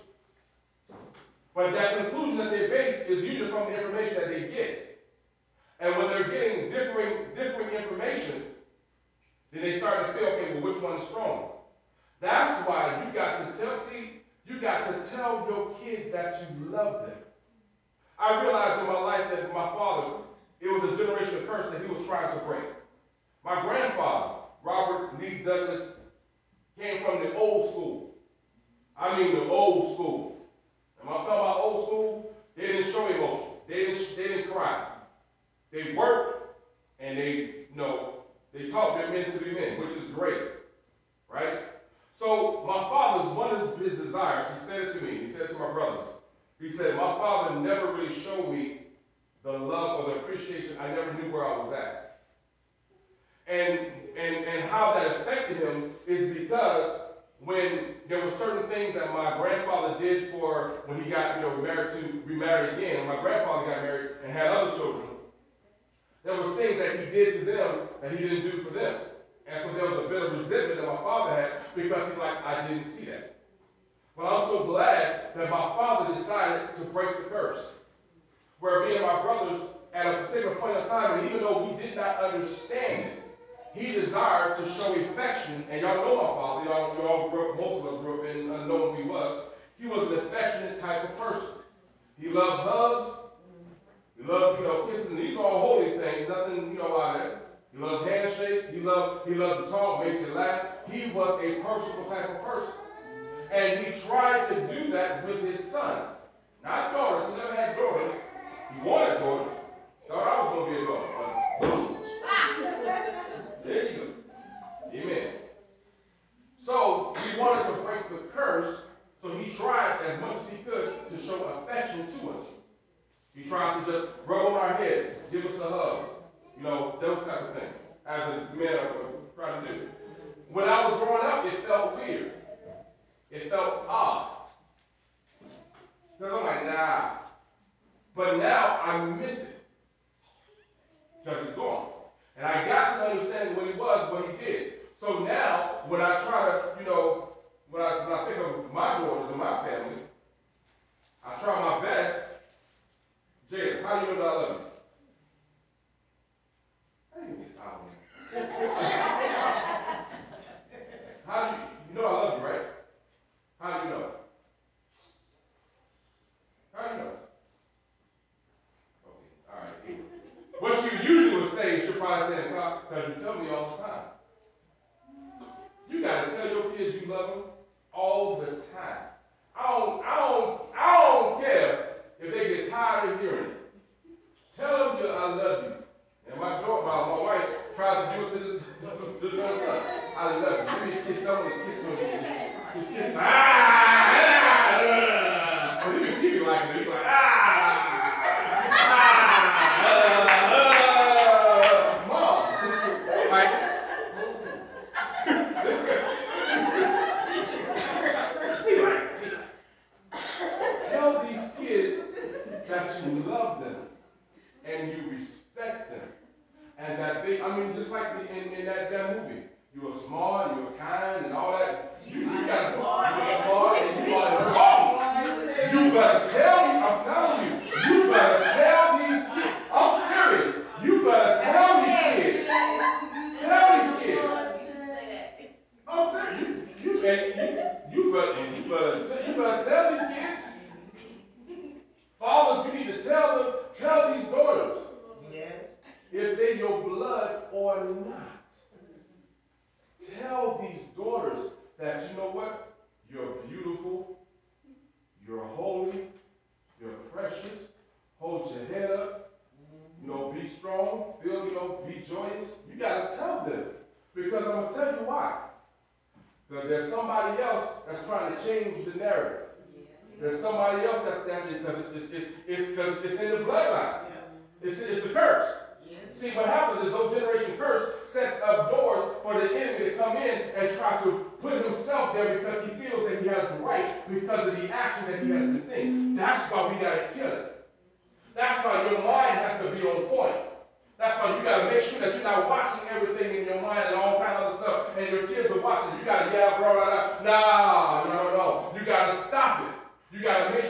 But that conclusion that they base is usually from the information that they get. And when they're getting differing, differing information, then they start to feel, okay, well, which one is stronger? That's why you got to tell, see, you got to tell your kids that you love them. I realized in my life that my father, it was a generational curse that he was trying to break. My grandfather, Robert Lee Douglas, came from the old school. I mean the old school. And when I'm talking about old school, they didn't show emotion. They didn't, they didn't cry. They worked and they, you know, they taught their men to be men, which is great. Right? So my father's, one of his desires, he said it to me, he said it to my brothers. He said, my father never really showed me the love or the appreciation. I never knew where I was at. And, and, and how that affected him is because when there were certain things that my grandfather did for when he got, you know, married to, remarried again, when my grandfather got married and had other children, there was things that he did to them that he didn't do for them. And so there was a bit of resentment that my father had because he's like, I didn't see that. But I'm so glad that my father decided to break the curse. Where me and my brothers, at a particular point in time, and even though we did not understand it, he desired to show affection. And y'all know my father. Y'all, y'all grew up, most of us grew up in uh, knowing who he was. He was an affectionate type of person. He loved hugs. He loved, you know, kissing. These are all holy things. Nothing, you know, out of that. He loved handshakes. He loved, he loved to talk, make you laugh. He was a personable type of person. And he tried to do that with his sons. Not daughters. He never had daughters. He wanted daughters. Thought I was going to be a daughter. But boom. There you go. Amen. So he wanted to break the curse. So he tried as much as he could to show affection to us. He tried to just rub on our heads, give us a hug. You know, those type of things. As a man would try to do. When I was growing up, it felt weird. It felt odd. Because I'm like, nah. But now I miss it. Because he's gone. And I got to understand what he was, what he did. So now, when I try to, you know, when I, when I think of my daughters and my family, I try my best. Jada, how do you know that I love you? How do you get silent? How do you, you know I love you, right? How do you know? How do you know? Okay, all right. What she usually would say, she'll probably say, because you tell me all the time. You got to tell your kids you love them all the time. I don't, I don't, I don't care if they get tired of hearing it. Tell them you, I love you. And my daughter, my, my wife tries to do it to this, this little son. I love you. Give me a kiss. I want to kiss on you. Just kiss. Ah, ah, ah. But he be, he be like it. He be like, ah, ah, uh, uh, mom. He like it. he like it. He like it. Tell these kids that you love them and you respect them. And that they, I mean, just like in, in that, that movie, you were smart, you were kind, and all that. You, you got you were smart, and you are important. You better tell me, I'm telling you, you better tell these kids. I'm serious. You better tell these kids. Tell these kids. I'm serious. You, you, and you, you better, and you better, you better tell these kids. Fathers, you need to tell them, tell these daughters. If they're your blood or not. Tell these daughters that, you know what? You're beautiful. You're holy. You're precious. Hold your head up. You know, be strong. Feel, you know, be joyous. You got to tell them. Because I'm going to tell you why. Because there's somebody else that's trying to change the narrative. There's somebody else that's standing because it's, it's, it's, it's, it's, it's in the bloodline. It's, it's the curse. See, what happens is those generation curse sets up doors for the enemy to come in and try to put himself there because he feels that he has the right because of the action that he has been seeing. That's why we got to kill it. That's why your mind has to be on point. That's why you got to make sure that you're not watching everything in your mind and all kind of other stuff, and your kids are watching. You got to yell, bro, blah, blah. Nah, no, no, no. You got to stop.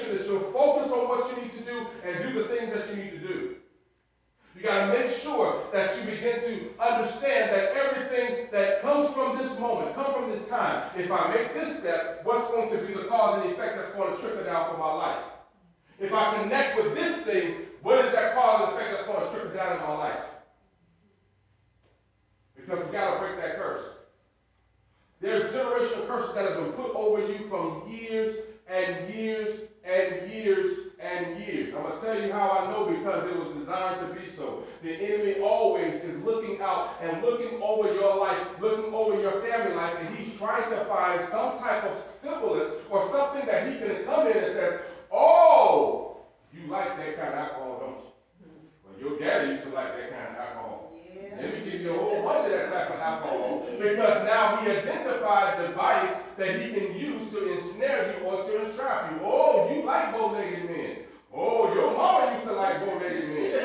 sure that you're focused on what you need to do and do the things that you need to do. You got to make sure that you begin to understand that everything that comes from this moment, comes from this time, if I make this step, what's going to be the cause and effect that's going to trickle down for my life? If I connect with this thing, what is that cause and effect that's going to trickle down in my life? Because we got to break that curse. There's generational curses that have been put over you from years and years and years and years. I'm going to tell you how I know, because it was designed to be so. The enemy always is looking out and looking over your life, looking over your family life, and he's trying to find some type of semblance or something that he can come in and says, oh, you like that kind of alcohol, don't you? Well, your daddy used to like that kind of alcohol. Yeah. Let me give you a whole bunch of that type of alcohol, because now he identified the vice that he can use to ensnare you or to entrap you. Oh, you like bow-legged men. Oh, your mama used to like bow-legged men.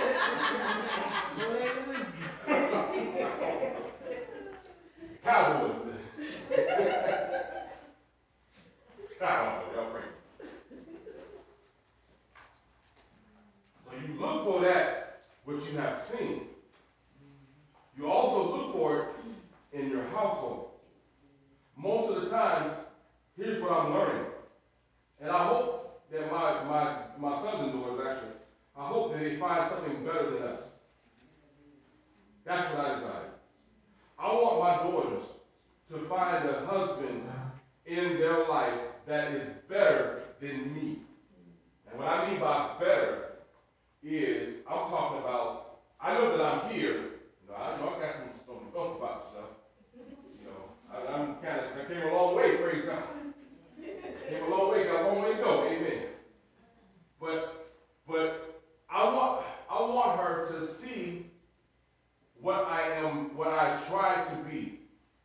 Cowboys. I don't know, y'all pray. So you look for that which you have seen. You also look for it in your household. Most of the times, here's what I'm learning. And I hope that my, my, my sons and daughters, actually, I hope that they find something better than us. That's what I desire. I want my daughters to find a husband in their life that is better than me. And what I mean by better is, I'm talking about, I know that I'm here. You know, I, you know, I got some, some stuff about myself. You know, I, I'm kind of, I came a long way, praise God. Came a long way, got a long way to go, amen. But, but I want, I want her to see what I am, what I try to be,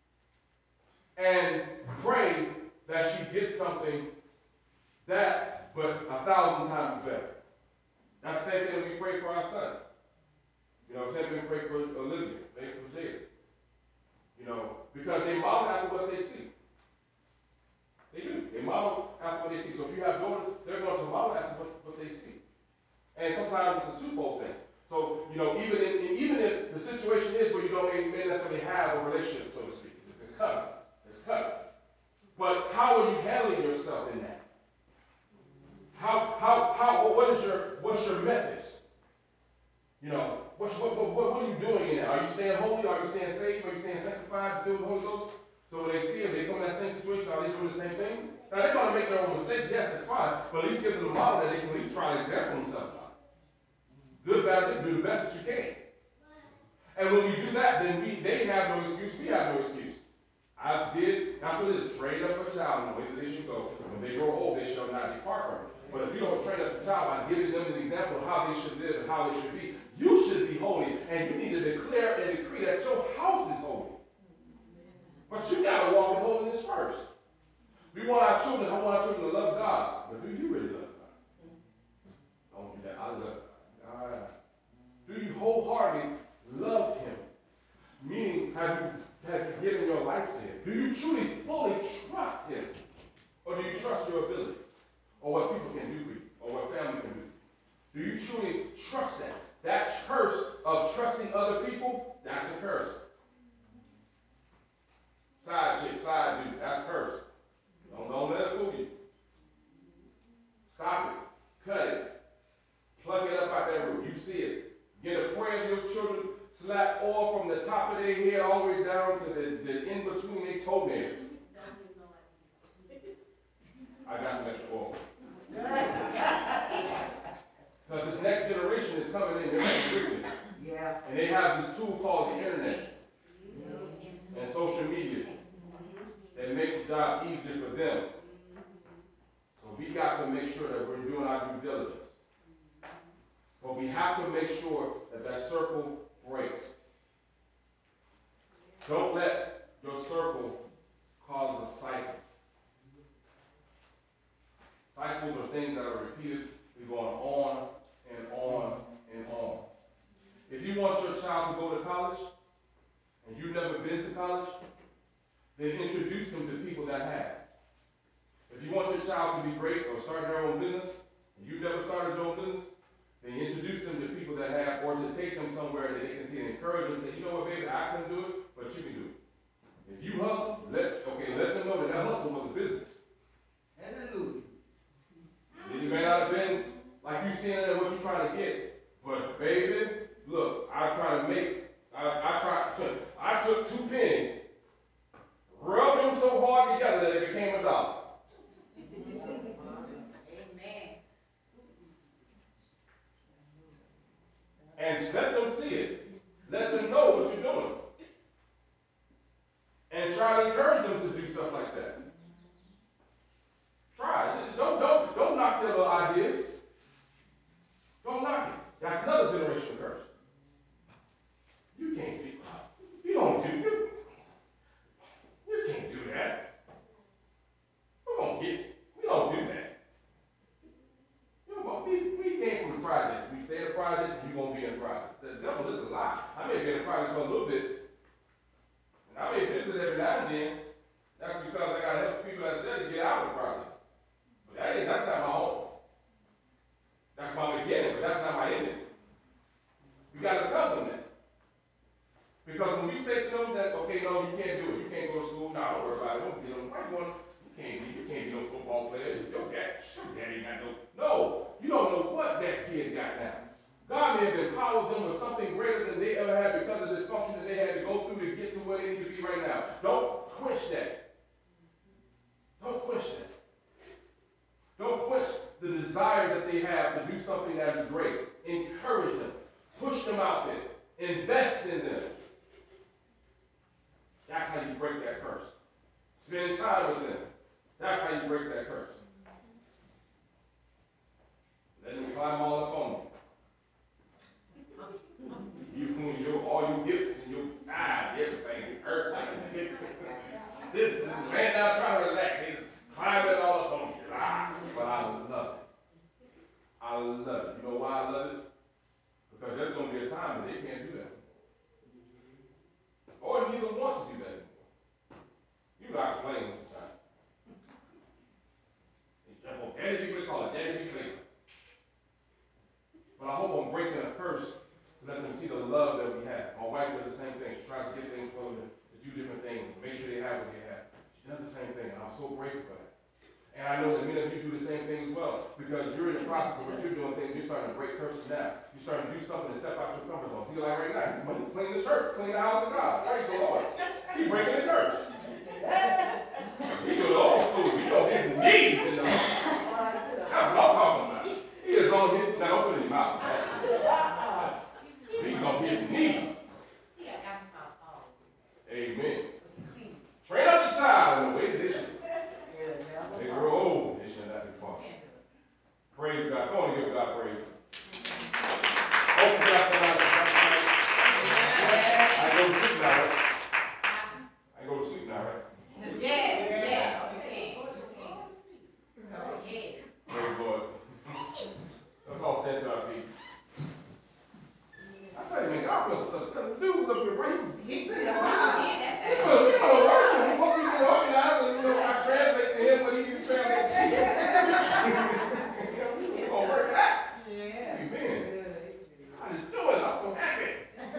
and pray that she gets something that, but a thousand times better. That's the same thing that we pray for our son. You know, same thing we pray for Olivia, pray for Jada. You know, because they model after what they see. They do. They model after what they see. So if you have daughters, they're going to model after what, what they see. And sometimes it's a twofold thing. So, you know, even in, even if the situation is where you don't may necessarily have a relationship, so to speak, it's coming. It's coming. But how are you handling yourself in that? How, how, how, what is your, what's your methods? You know, what, what, what, what are you doing in that? Are you staying holy? Are you staying saved? Are you staying sanctified, filled with the Holy Ghost? So when they see it, they come in that same situation, are they doing the same things? Now, they're going to make their own mistakes. Yes, that's fine. But at least give them a model that they can at least try to example themselves by. Good, bad, do the best that you can. And when we do that, then we they have no excuse, we have no excuse. I did, that's what it is, train up a child in the way that they should go. When they grow old, they shall not depart from it. But if you don't train up a child by giving them an example of how they should live and how they should be, you should be holy. And you need to declare and decree that your house is holy. But you got to walk in holiness first. We want our children, I want our children to love God. But do you really love God? Don't do that. I love God. Uh, do you wholeheartedly love Him? Meaning, have you, have you given your life to Him? Do you truly, fully trust Him? Or do you trust your abilities? Or what people can do for you? Or what family can do for you? Do you truly trust that? That curse of trusting other people, that's a curse. Side chick, side dude, that's a curse. Don't, don't let it fool you. Stop it. Cut it. Plug it up out that root. You see it. Get a prayer of your children. Slap oil from the top of their head all the way down to the, the in between their toenails. I got some extra oil. Because this next generation is coming in here quickly. Yeah. And they have this tool called the internet and social media that makes the job easier for them. So we got to make sure that we're doing our due diligence. But we have to make sure that that circle breaks. Don't let your circle cause a cycle. Cycles are things that are repeatedly going on and on and on. If you want your child to go to college, and you've never been to college, then introduce them to people that have. If you want your child to be great or start their own business, you've never started your own business, then introduce them to people that have, or to take them somewhere that they can see and encourage them, say, you know what, baby, I couldn't do it, but you can do it. If you hustle, let, okay, let them know that that hustle was a business. Hallelujah. It may not have been like you seeing it and what you're trying to get, but baby, look, I try to make, I, I tried to, I took two pennies, rubbed them so hard together that it became a dollar. Amen. And let them see it. Let them know what you're doing. And try to encourage them to do stuff like that. Try it. Just don't, don't, don't knock their little ideas. Don't knock it. That's another generational curse. You can't do You don't do you, you can't do that. We don't get we don't do that. You know, we, we came from the projects. We stay in the projects and you're gonna be in the projects. The devil is a lie. I may be in the projects for a little bit. And I may visit every now and then. That's because I gotta help people that's there to get out of the project. But that ain't that's not my home. That's my beginning, but that's not my ending. You gotta tell them that. Because when we say to them that, okay, no, you can't do it, you can't go to school, no, don't worry about it, don't get them, why you want, you can't be, you can't be no football player, your dad, your dad ain't got no, no, you don't know what that kid got now. God may have empowered them with something greater than they ever had because of the dysfunction that they had to go through to get to where they need to be right now. Don't quench that. Don't quench that. Don't quench the desire that they have to do something that is great. Encourage them. Push them out there. Invest in them. That's how you break that curse. Spend time with them. That's how you break that curse. Let them climb all up on you. You, your, all your hips and your thighs, everything hurt. This is laying down trying to relax. He's climbing all up on you. Ah, but I love it. I love it. You know why I love it? Because there's going to be a time that they can't do that. Or neither want to do that anymore. You guys playing sometimes. Daddy people call it daddy people. But I hope I'm breaking a curse to let them see the love that we have. My wife does the same thing. She tries to get things for them to do different things, make sure they have what they have. She does the same thing, and I'm so grateful for that. And I know that many of you do the same thing as well, because you're in the process of what you're doing, things, you're starting to break curses now. You're starting to do something to step out your comfort zone. See, like right now, he's cleaning the church, cleaning the house of God. Praise the Lord. He's breaking the curse. He's doing the old school. You know, his knees in the Lord. That's what I'm talking about. He is on his, now don't put it in your mouth. He's on his knees. Amen. Train up the child in the way that they should. They grow old, they shall not depart. Praise God. Go on and give God praise. Open God tonight. I go to sleep now, right? I go to sleep now, right? Yes, yes, you can. Yes. Praise the Lord. Let's all stand to our feet. I tell you, man, God feels stuff. Because the dude was up here, right? He was beating his mind. You know, you know, worship. Once we get organized, and, you know, I translate to him what he can translate to you. We're going to work it out. Yeah. Amen. I just do it. I'm so happy.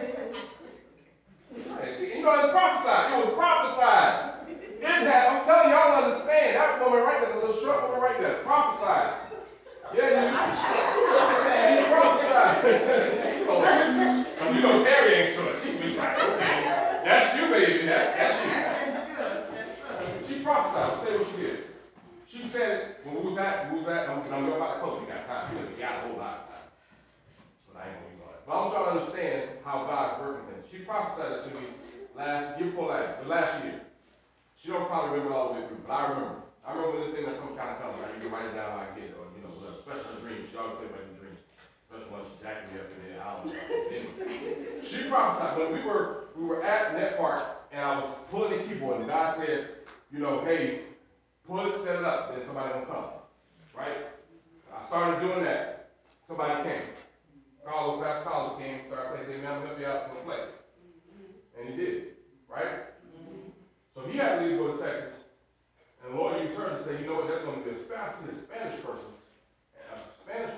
See, you know, it's prophesied. It was prophesied. It had, I'm telling y'all to understand. That woman right there, the little short woman right there, prophesied. Yeah, you, you prophesied. you, know, you know Terry ain't short. She was like, okay, that's you, baby. That's, that's you. That's, she prophesied. I'll tell you what she did. She said, when we was at, we was at, I'm, I'm about to close. We got time. We got a whole lot of time. But I ain't going to be on it. But I want y'all to understand how God's working things. She prophesied it to me last year before last, the last year. She don't probably remember all the way through, but I remember. I remember when the thing that some kind of comes, right? You can write it down like I get it, or, you know, whatever. Especially dreams. She always tell me about the dreams. Especially when she jacked me up in there. I don't know. Anyway. She prophesied. When we were, we were at Net Park, and I was pulling the keyboard, and God said, you know, hey, pull it, set it up, then somebody gonna come. Right? I started doing that. Somebody came. Carlos, Pastor Carlos came, started playing, said, man, I'm gonna help you out, we'll play. And he did. Right? So he had to leave to go to Texas. And the Lord used her to say, you know what, there's going to be a Spanish, a Spanish person. And a Spanish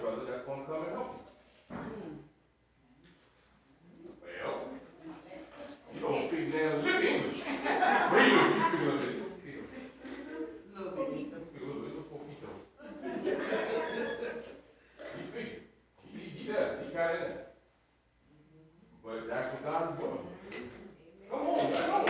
count in that. But that's what God is doing. Come on, let's go.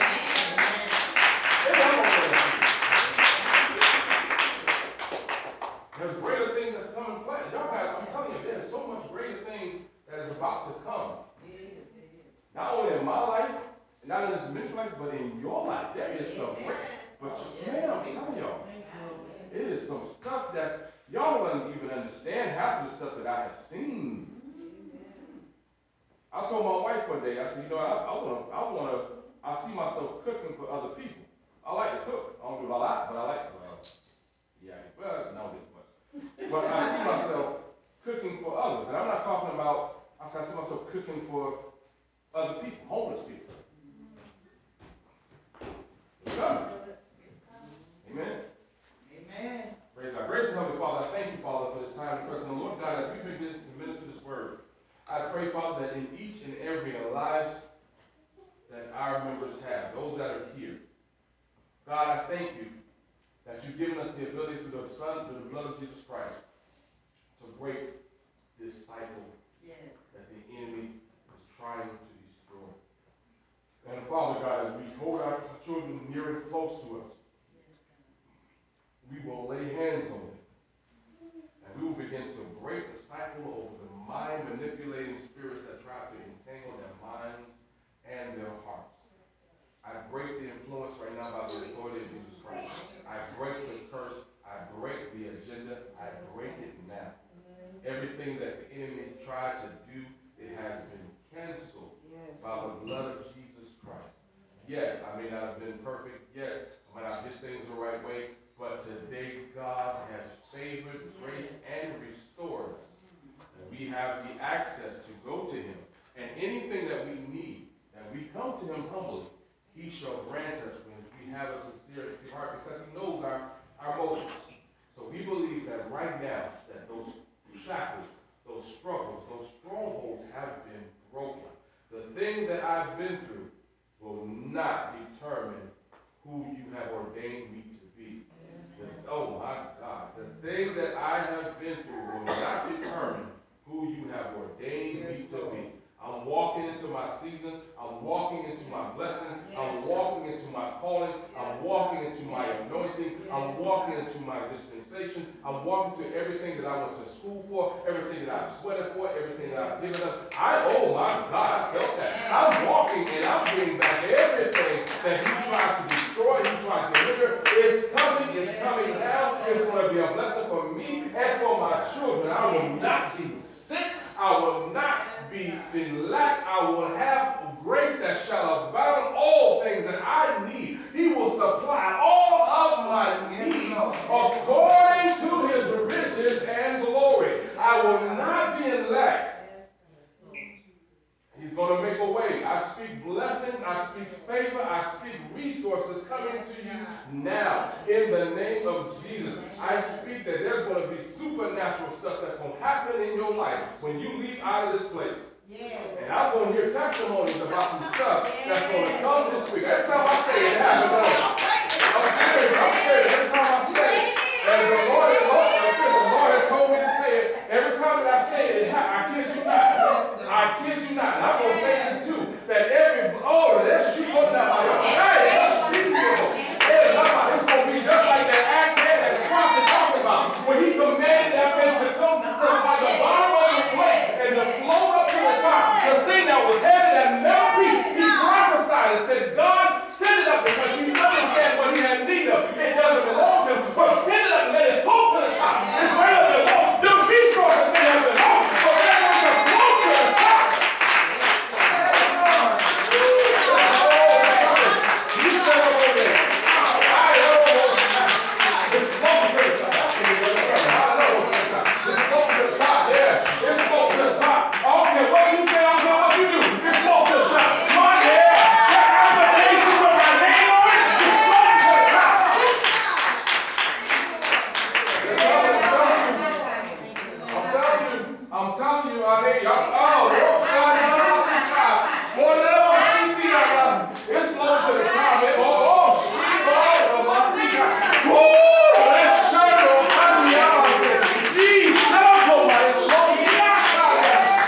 There's greater things that's coming in play. Y'all guys, I'm telling you, there's so much greater things that is about to come. Not only in my life, not in this ministry life, but in your life. There is some great. But man, I'm telling y'all, it is some stuff that y'all don't even understand half of the stuff that I have seen. I told my wife one day, I said, you know, I, I want to, I want to, I see myself cooking for other people. I like to cook. I don't do it a lot, but I like to. Well, yeah, well, no, this much. But I see myself cooking for others, and I'm not talking about. I see myself cooking for other people, homeless people. Come. Amen. Amen. Praise God. Gracious Heavenly Father, I thank you, Father, for this time in person. And Lord God, as we begin to minister this word, I pray, Father, that in each and every lives that our members have, those that are here, God, I thank you that you've given us the ability through the Son, through the blood of Jesus Christ, to break this cycle yes. that the enemy is trying to destroy. And Father God, as we hold our children near and close to us, we will lay hands on them. And we will begin to break the cycle over the mind-manipulating spirits that try to entangle their minds and their hearts. I break the influence right now by the authority of Jesus Christ. I break the curse. I break the agenda. I break it now. Everything that the enemy has tried to do, it has been canceled by the blood of Jesus Christ. Yes, I may not have been perfect. Yes, I might not did things the right way. But today, God has favored, graced, and restored us. And we have the access to go to him. And anything that we need, and we come to him humbly, he shall grant us when we have a sincere heart, because he knows our, our motives. So we believe that right now, that those shackles, those struggles, those strongholds have been broken. The thing that I've been through will not determine who you have ordained me to be. The, oh my God. The thing that I have been through will not determine who you have ordained me to be. I'm walking into my season. I'm walking into my blessing. I'm walking into my calling. I'm walking into my anointing. I'm walking into my dispensation. I'm walking to everything that I went to school for, everything that I've sweated for, everything that I've given up. I, oh my God, I felt that. I'm walking and I'm getting back everything that he tried to destroy, he tried to hinder. It's coming, it's coming now. It's going to be a blessing for me and for my children. I will not be sick. I will not be in lack. I will have grace that shall abound all things that I need. He will supply all of my needs according to his riches and glory. I will not be in lack. He's going to make a way. I speak blessings. I speak favor. I speak resources coming to you now. In the name of Jesus, I speak that there's going to be supernatural stuff that's going to happen in your life when you leave out of this place. Yes. And I'm going to hear testimonies about some stuff yes. that's going to come this week. Every time I say it, it happens. I'm serious. I'm serious. Every time I say it, and the Lord, the Lord, the Lord has told me to say it. Every time that I say it, it happens. I kid you not. I kid you not. And I'm going to say this too. That every, oh, let's shoot on that. It's going to be just like that axe head that the prophet talked about. When he commanded that thing to come from by the bottom of the plate and to float up to the top. The thing that was heavy, that metal piece, he prophesied and said, God, send it up because he understands what he has need of. It doesn't belong to him, but send it up and let it float to the top. It's going to belong. The resources may have belong, but they're going to float to the top. You said over there. I almost it's floating to the top. I know what's to the top. It's floating to the top. Yeah, it's floating to the top. I don't care what you say, I don't care what you do. It's floating to the top. My yeah, that application with my name on it, it's floating to the top. I'm telling you. I'm telling you. I hear you. Oh, you're flying out of the top. More than ever, it's floating to the top. It, oh, oh, she, oh, my God. Woo! Let's shut it on. It's floating.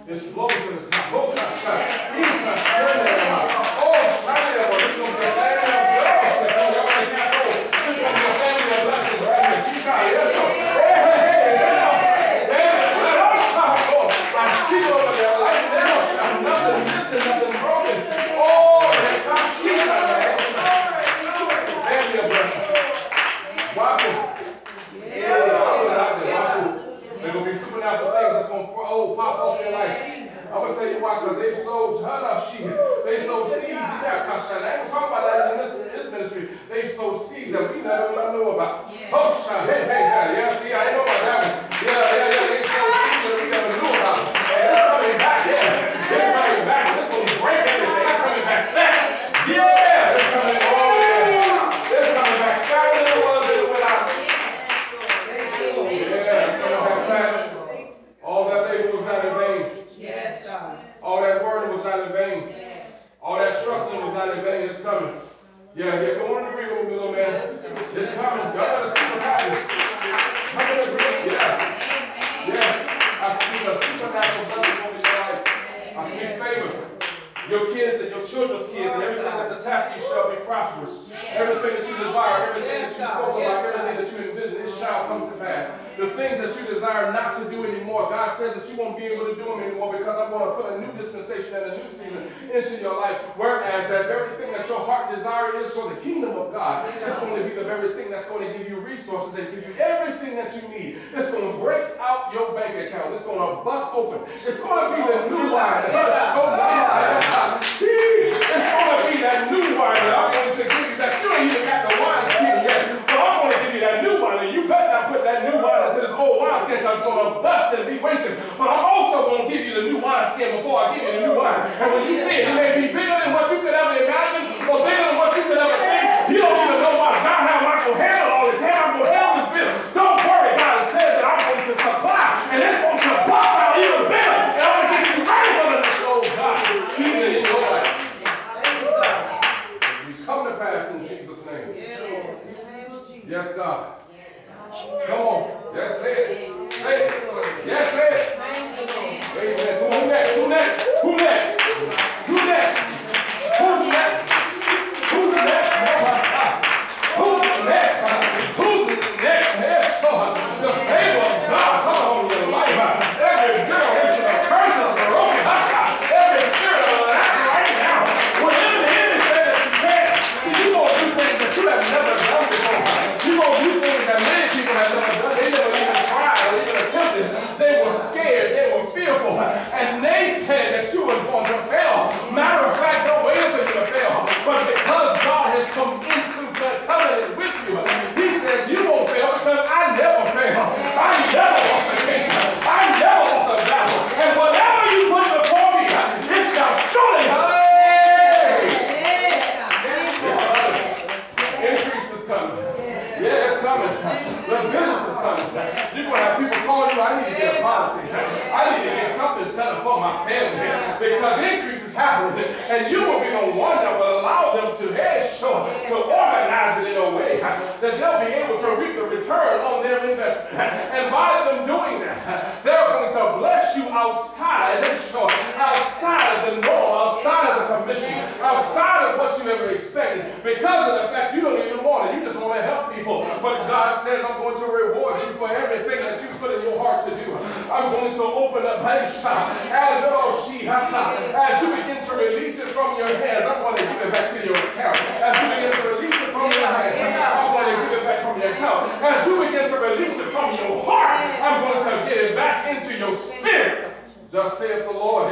It's blows in the top. Oh, God, God. He's not scared of them. Oh, Friday, this is going to be a family of girls. Oh, y'all already can't go. This is going to be a family of blessings right here. Keep out. Yes, sir. Hey, hey, hey. Let us, let us talk. Oh, I speak over their life now. Nothing missing, nothing broken. Oh, that God, she's not there. Family of blessings. Watch it. They're going to be supernatural things that's going to oh, pop off their life. I'm going to tell you why, because they sowed, they sowed seeds. Yeah, I ain't going to talk about that in this, in this ministry. They sowed seeds that we never even knew about. Oh, hey, hey, hey, yeah, see, I ain't know about that one. Yeah, yeah, yeah, they sowed seeds that we never knew about. And it's coming back, yeah. It's coming back. It's going to break everything. It's coming back back. Yeah, it's coming, oh, yeah. It's coming back fatter than it was when it went out. Yeah, it's coming back back. All that labor was not in vain. Yes, God. All that word was not in vain. All that trusting was not in vain. It's coming. Yeah, yeah. Come on and agree with me, little man. It's coming. Y'all better see what's happening. Come and agree. Yes. Yes. I speak a supernatural blessing over your life. I speak favor. Your kids and your children's kids and everything that's attached to you shall be prosperous. Everything that you desire, everything that you spoke about, everything that you envision, it shall come to pass. The things that you desire not to do anymore, God says that you won't be able to do them anymore because I'm going to put a new dispensation and a new season into your life. Whereas that very thing that your heart desire is for the kingdom of God, it's going to be the very thing that's going to give you resources and give you everything that you need. It's going to break out your bank account. It's going to bust open. It's going to be the new wine. It's going to be that new wine that I'm going to give you that you ain't even got the wine skin yet. But I'm going to give you that new wine, and you better not put that new wine into this old wine skin because it's going to bust and be wasted. But I'm also going to give you the new wine skin before I give you the new wine. And when you see it, it may be bigger than what you could ever imagine or bigger than what you could ever think. You don't even know why God, how am I going to handle all this? How am I going to handle this bill? Don't worry, God says that I'm going to supply, and it's going to bust out even bigger. And I'm going to get you ready for the next old God. Keep it in your life. It's come to pass in Jesus' name. Yes, God. Come on. Yes, say it. Say it. Yes, say it. Amen. Come on. Who next? Who next? Who next? Who next? Who's next? Who's next? Oh, my God. Who's next? Who's next? Yes, Lord. The favor of God come on your life. Every generation of curses is broken. Every spirit of lack right now. Whatever the enemy says that you can't, see, you're going to do things that you have never done before. You're going to do things that many people have never done. They never even tried or even attempted. They were scared. They were fearful. And they said that you were going to fail. Matter of fact, don't wait for you to fail. But because God has come into the covenant with you, he says you won't fail because I never fail. I never lost a case. I never lost a battle. And whatever you put before me, it shall surely happen. Increase is coming. Yeah, it's coming. The business is coming. You're going to have people call you, I need to get a policy. I need to get something set up for my family. Because increase is happening. And you will be the one that will allow them to, hey, sure, to organize it in a way that they'll be able to reap the return on their investment. And by them doing that, they're going to bless you outside, sure, outside of the norm, outside of the commission, outside of what you ever expected. Because of the fact you don't even want it. You just want to help people. But God says, I'm going to reward you for everything that you put in your heart to do. I'm going to open up, as you begin to release it from your hands, I'm going to give it back to your account. As you begin to release it from your hands, I'm going to give it back from your account. As you begin to release it from your heart, I'm going to get it back into your spirit. Thus saith the Lord.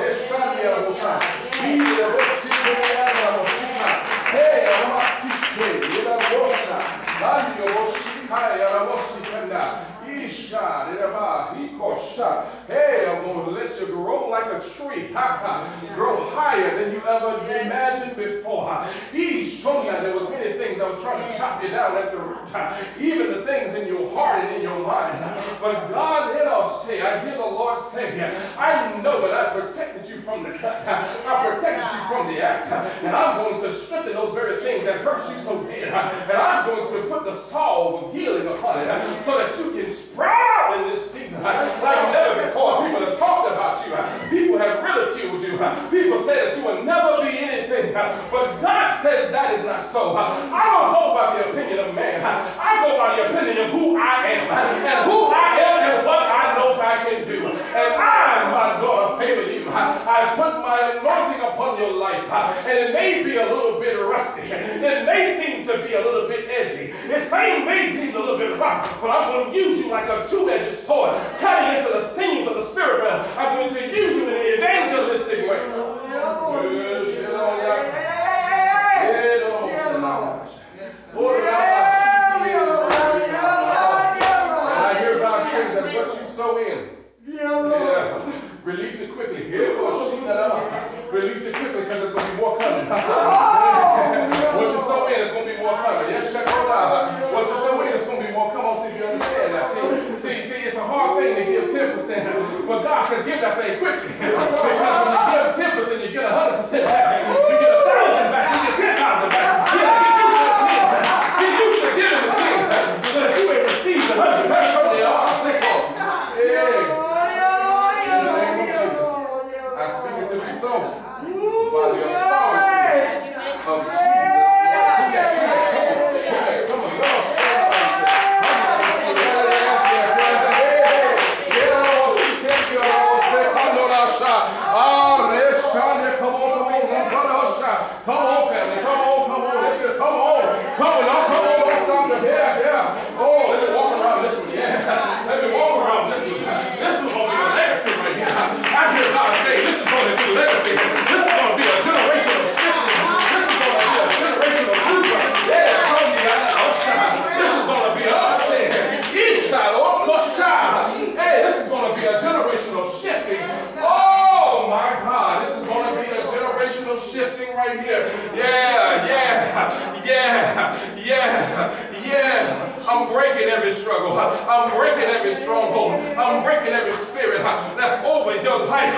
Hey, I'm going to let you grow like a tree. Grow higher than you ever imagined before. There was many things that was trying to chop you down at the root. Even the things in your heart and in your mind. But God, I hear the Lord say, I know that I protected you from the cut. I protected you from the axe. And I'm going to strengthen those very things that hurt you so dear. And I'm going to put the salve of healing upon it so that you can sprout out in this season. like never before. People have talked about you. People have ridiculed you. People say that you will never be anything. But God says that is not so. I don't go by the opinion of man. I go by the opinion of who I am. And who I am is what I know I can do. And I, my daughter, favor you. I put my anointing upon your life. And it may be a little bit rusty. It may seem to be a little bit edgy. It same may seem a little bit rough. But I'm going to use you like a two-edged sword, cutting into the seams of the spirit realm. I'm going to use you in an evangelistic way. And I hear God saying that what you sow in, yeah, release it quickly. Release it quickly because there's going to be more coming. What you sow in is going to be more coming. Yes, check it out. What you sow in is going to be more. Come on, see if you understand that. See, see, see, it's a hard thing to give ten percent. But God says give that thing quickly. Because when you give ten percent, you get one hundred percent back. You get one thousand back. You get ten thousand back. You get used to the ten. Get used to giving the ten. So that you may receive the one hundred. That's what they are. Yeah. I speak it to be so by the authority of Jesus Christ. Come on, come on, come on. Come on, family. Come on, come on. Come on. Come on. Come on. Don't stop the yeah, yeah. Oh, let me walk around this one. Yeah. Let me walk around this one. This one's going to be a legacy right here. I hear God say this is going to be a legacy. This is going to be a generational shifting. This is going to be a generational mover. Yeah, show me that. This is going to be a inside or outside. Hey, this is going to be a generational shifting. Oh my God, this is going to be a generational shifting right here. Yeah, yeah, yeah, yeah, yeah. I'm breaking every struggle. I'm breaking every stronghold. I'm breaking every spirit that's over your life.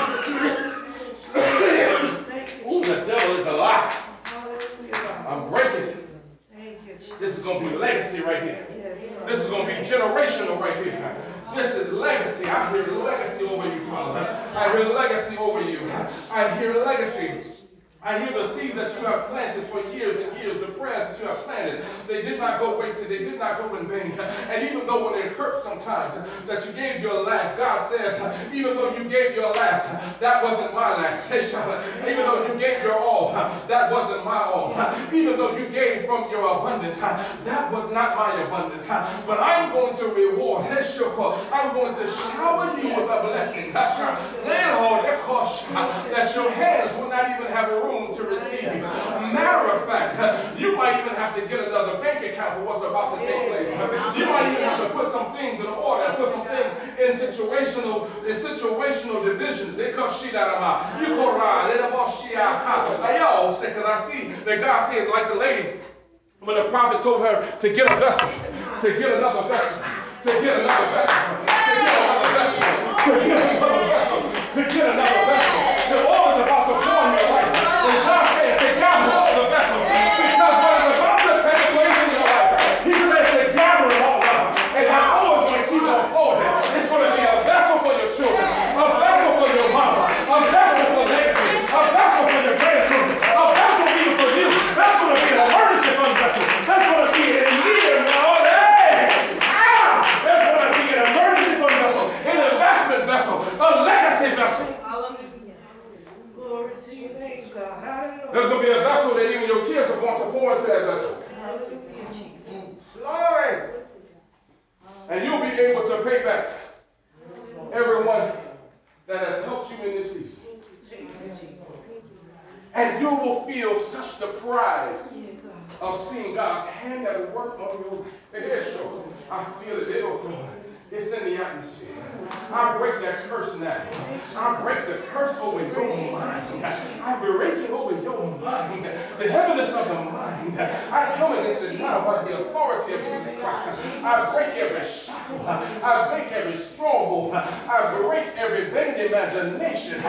Ooh, the devil is a lie. I'm breaking it. This is going to be legacy right here. This is going to be generational right here. This is legacy. I hear legacy over you, Father. I hear legacy over you. I hear legacy. I hear the seeds that you have planted for years and years, the prayers that you have planted. They did not go wasted. They did not go in vain. And even though when it hurts sometimes that you gave your last, God says, even though you gave your last, that wasn't my last. Even though you gave your all, that wasn't my all. Even though you gave from your abundance, that was not my abundance. But I'm going to reward. I'm going to shower you with a blessing. That your hands will not even have room to receive. Matter of fact, you might even have to get another bank account for what's about to take place. You might even have to put some things in order, put some things in situational, in situational divisions. Because I see that God says, like the lady, when the prophet told her to get a vessel, to get another vessel, to get another vessel, to get another vessel, to get another vessel, to get another vessel. The oil is about to pour in your life. And God says to gather all the vessels. Because what is about to take place in your life, He says to gather it all up. And that oil is going to keep on flowing. It's going to be a vessel for your children, a vessel for your mama, a vessel for legacy, a vessel for your grandchildren, a vessel even for you. That's going to be an emergency fund vessel. That's going to be an immediate all day. Ah! That's going to be an emergency fund vessel, an investment vessel, a legacy vessel. Glory to your name, God. Hallelujah. There's going to be a vessel that even your kids are going to pour into that vessel. Hallelujah, Jesus. Glory. And you'll be able to pay back everyone that has helped you in this season. And you will feel such the pride of seeing God's hand at work on your life. I feel it. It's in the atmosphere. I break that curse now. I break the curse over your mind. I break it over your mind. The heaviness of the mind. I come against it now by the authority of Jesus Christ. I break every shackle. I break every stronghold. I break every vain imagination.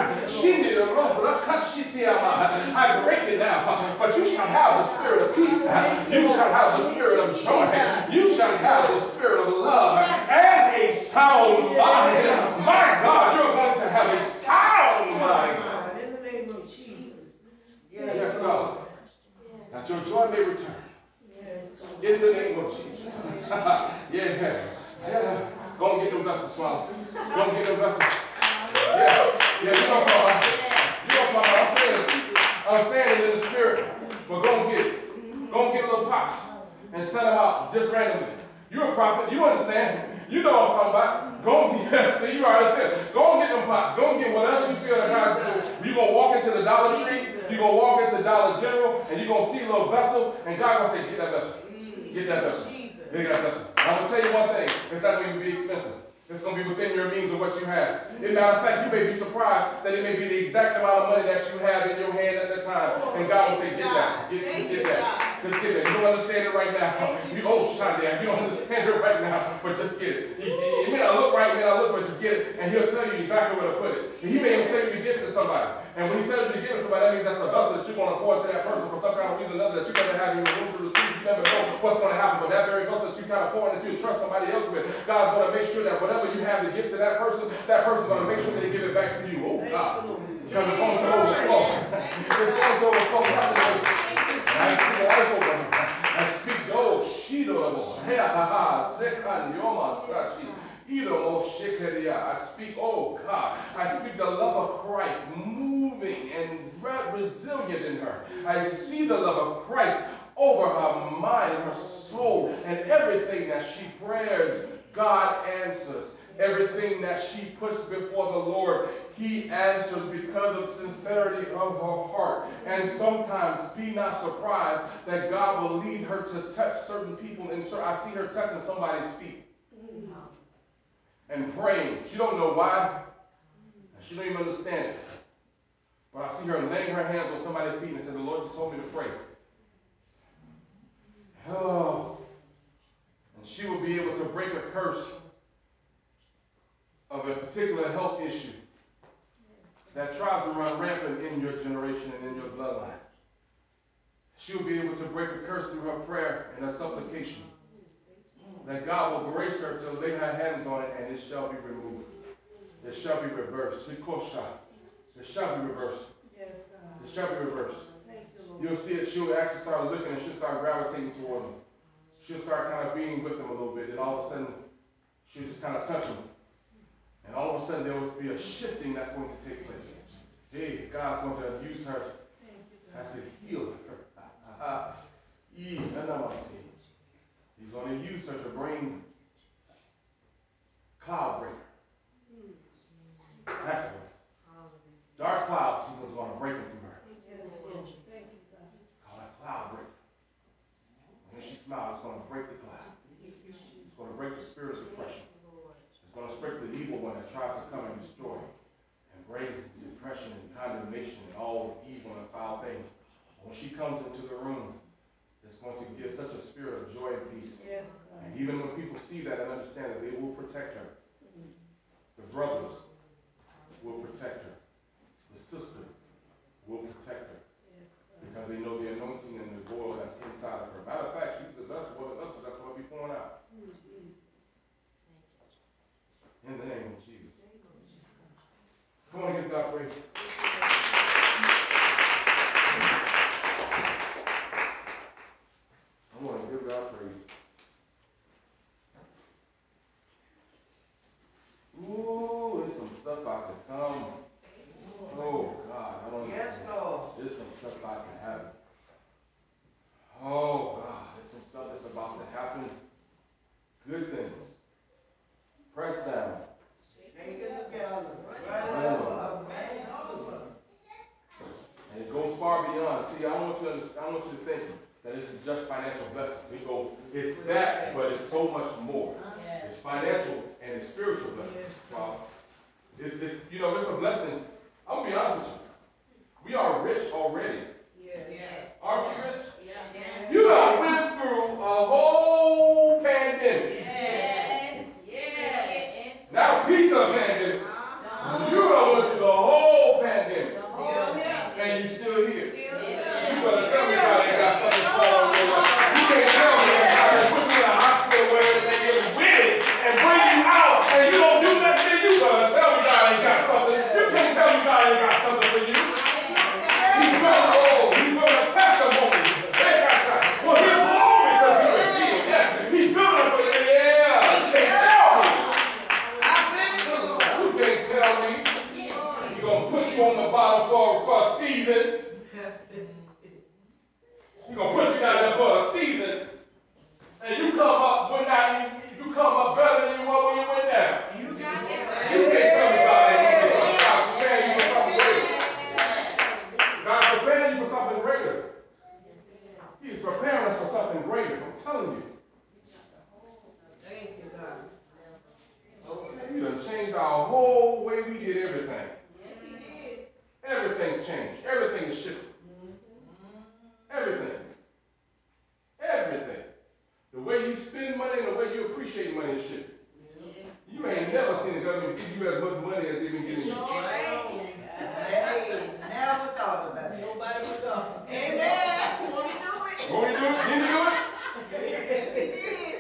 I break it now. But you shall have the spirit of peace. You shall have the spirit of joy. You shall have the spirit of love and a a sound mind. My God, you're going to have a sound mind. In the name of Jesus. Yes, God. That your joy may return. In the name of Jesus. yeah, yeah. Go and get them vessels, Father. Go and get them vessels. Yeah, yeah, you know what I'm talking about. You know what I'm talking about. I'm saying, I'm saying it in the spirit. But go and get it. Go and get little pots and set them out just randomly. You're a prophet. You understand. You know what I'm talking about. Go and get, see, you right there. Go and get them pots. Go and get whatever you feel that God is. You're going to walk into the Dollar Tree. You're going to walk into Dollar General. And you're going to see little vessels. And God going to say, get that vessel. Get that vessel. Get that vessel. I'm going to tell you one thing. It's not going to be expensive. It's going to be within your means of what you have. As a matter of fact, you may be surprised that it may be the exact amount of money that you have in your hand at that time. And God will say, get that. Get, just get that. Just get that. You don't understand it right now. You, oh, Shanda, you don't understand it right now, but just get it. You, you, you may not look right, you may not look, but just get it. And he'll tell you exactly where to put it. And he may even tell you to give it to somebody. And when he tells you to give it to somebody, that means that's a vessel that you're going to pour to that person for some kind of reason or another that you never have in your room to receive. You never know what's going to happen. But that very vessel that you kind of pour that you trust somebody else with, God's going to make sure that whatever you have to give to that person, that person's going to make sure they give it back to you. Oh, God. Because it's going to overflow. It's going to overflow. I speak life over her. I speak, oh, Shido. I speak, oh God, I speak the love of Christ moving and resilient in her. I see the love of Christ over her mind and her soul, and everything that she prays, God answers. Everything that she puts before the Lord, he answers because of sincerity of her heart. And sometimes be not surprised that God will lead her to touch certain people. And so I see her touching somebody's feet and praying. She don't know why. She don't even understand it. But I see her laying her hands on somebody's feet and said, the Lord just told me to pray. Oh. And she will be able to break a curse of a particular health issue that tries to run rampant in your generation and in your bloodline. She will be able to break a curse through her prayer and her supplication. That God will grace her to lay her hands on it and it shall be removed. It shall be reversed. It shall be reversed. It shall be reversed. You'll see it. She'll actually start looking and she'll start gravitating toward him. She'll start kind of being with him a little bit. And all of a sudden, she'll just kind of touch him. And all of a sudden, there will be a shifting that's going to take place. Hey, God's going to use her as a healer. He's going to use her to bring cloud breaker. That's it. Dark clouds, he was going to break them through her. Call that cloud breaker. When she smiles, it's going to break the cloud. It's going to break the spirit of depression. It's going to break the evil one that tries to come and destroy and brings depression and condemnation and all evil and foul things. When she comes into the room, it's going to give such a spirit of joy and peace. Yes, and even when people see that and understand that, they will protect her. The brothers will protect her. The sister will protect her. Yes, because they know the anointing and the oil that's inside of her. Matter of fact, she's the vessel, one of the vessels that's going to be pouring out. In the name of Jesus. Come on, give God praise. I want to give God praise. Ooh, there's some stuff I can come. Oh, God, I don't know. Yes, Lord. There's some stuff I can have. Oh, God, there's some stuff that's about to happen. Good things. Press down. And it goes far beyond. See, I don't want you to understand, I don't want you to think that this is just financial blessings. We go, it's that, but it's so much more. It's financial and it's spiritual blessings. Wow. It's, it's, you know, it's a blessing. I'm going to be honest with you. We are rich already. Yes. Aren't you rich? Yeah. You done went through a whole pandemic. Yes. Yes. Not a piece of a pandemic. Uh-huh. You done went through the whole pandemic. Still here. And you still here. Still here. You better tell me God ain't got something going on in your life. You can't tell me that God has put you in a hospital where everything is with it and bring you out for, for a season. We're going to put you down there for a season. And you come up when not even, you come up better than you were when you went down. You got it right. You can't tell me God ain't doing something. God's preparing you for something greater. God's preparing you for something greater. He's preparing us for something greater. I'm telling you. Thank you, God. Man, you done changed our whole way we did everything. Yes, he did. Everything's changed. Everything is shifted. Everything. Everything. The way you spend money and the way you appreciate money is shifted. You ain't never seen the government give you as much money as they've been giving you. Hey, never thought about it. Nobody but God. Amen. Want to do it? Want me to do it? Didn't you do it? Yes, he did.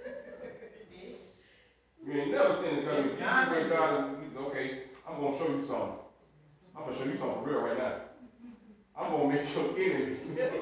You ain't never seen the government give you where God is, okay, I'm going to show you something. I'm going to show you something real right now. I'm going to make your enemies.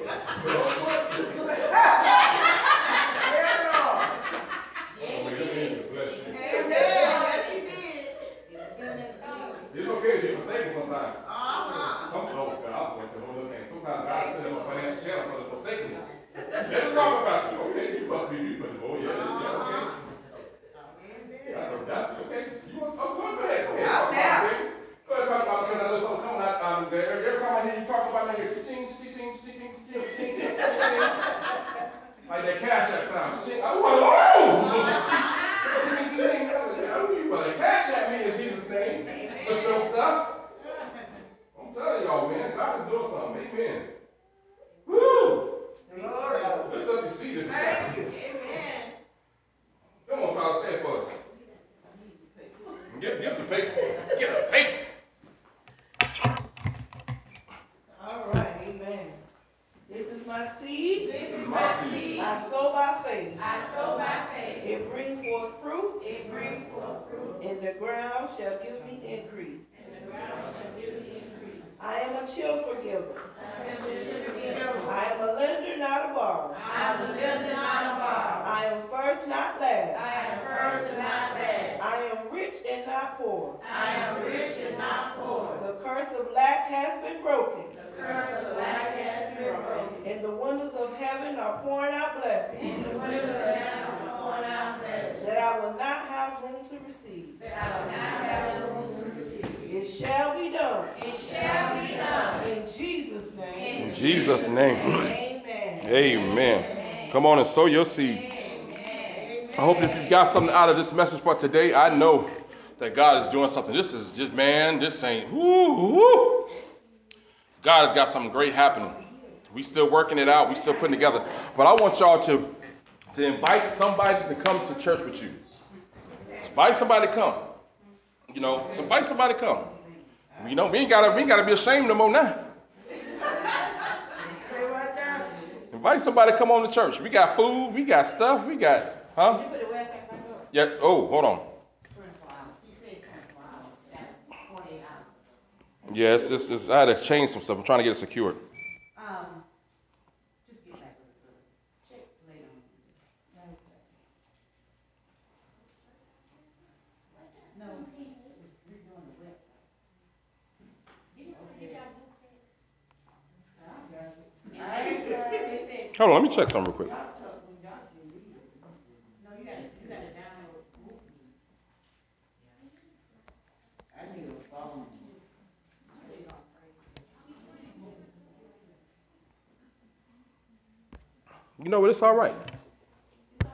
Yes, Lord. I'm going to make your enemies bless you. Amen. Yes, he did. It's okay to be forsaken sometimes. Uh-huh. Some, oh, God, I'm going to the whole other thing. Sometimes God sends up a financial channel for the forsakenness. Let them talk about you. Okay, you must be you, but oh, yeah, yeah, okay. That's, a, that's okay. You want, oh, go ahead. Go ahead. Talk about it, baby. Go ahead, talk about it, because I know something coming out, out of there. Every time I hear you talk about it, I hear ching, ching, ching, ching, ching, ching, ching, ching, ching. Like that cash app sound. Ching. I want oh! Ching, ching, ching. I was like, oh, you better cash at me in Jesus' name. With your stuff. I'm telling y'all, man, God is doing something. Amen. Woo! Glory. Lift up your seat if you Thank can. you. Amen. Come on, Father, say it for us. Get, get the paper. Get a paper. All right, amen. This is my seed. This is my seed. I sow by faith. I sow by faith. It brings forth fruit, It brings forth fruit. and the ground shall give me increase. And the ground shall give me increase. I am a cheerful giver. I am a cheerful giver. I am a lender, not a borrower. I am a lender, not a borrower. I am first, not last. I am first and not last. I am rich and not poor. I am rich and not poor. The curse of lack has been broken, The curse of lack has been broken. and the windows of heaven are pouring out blessings And the windows of heaven are pouring out blessings. that I will not have room to receive. That I will not have room to receive. It shall be done. It shall be done. In Jesus' name. In Jesus' name. Amen. Amen. Come on and sow your seed. I hope that you got something out of this message for today. I know that God is doing something. This is just, man, this ain't, woo, woo. God has got something great happening. We still working it out. We still putting together. But I want y'all to, to invite somebody to come to church with you. Invite somebody to come. You know, so invite somebody to come. You know, we ain't gotta, we ain't gotta be ashamed no more now. Invite somebody to come on to church. We got food, we got stuff, we got, huh? Yeah, oh, hold on. Yes, it's, it's, I had to change some stuff. I'm trying to get it secured. Um, just get back with the check later on. No, he was redoing the website. Okay. Hold on, let me check something real quick. No, you got you got to download. I need a phone. You know what? It's all right.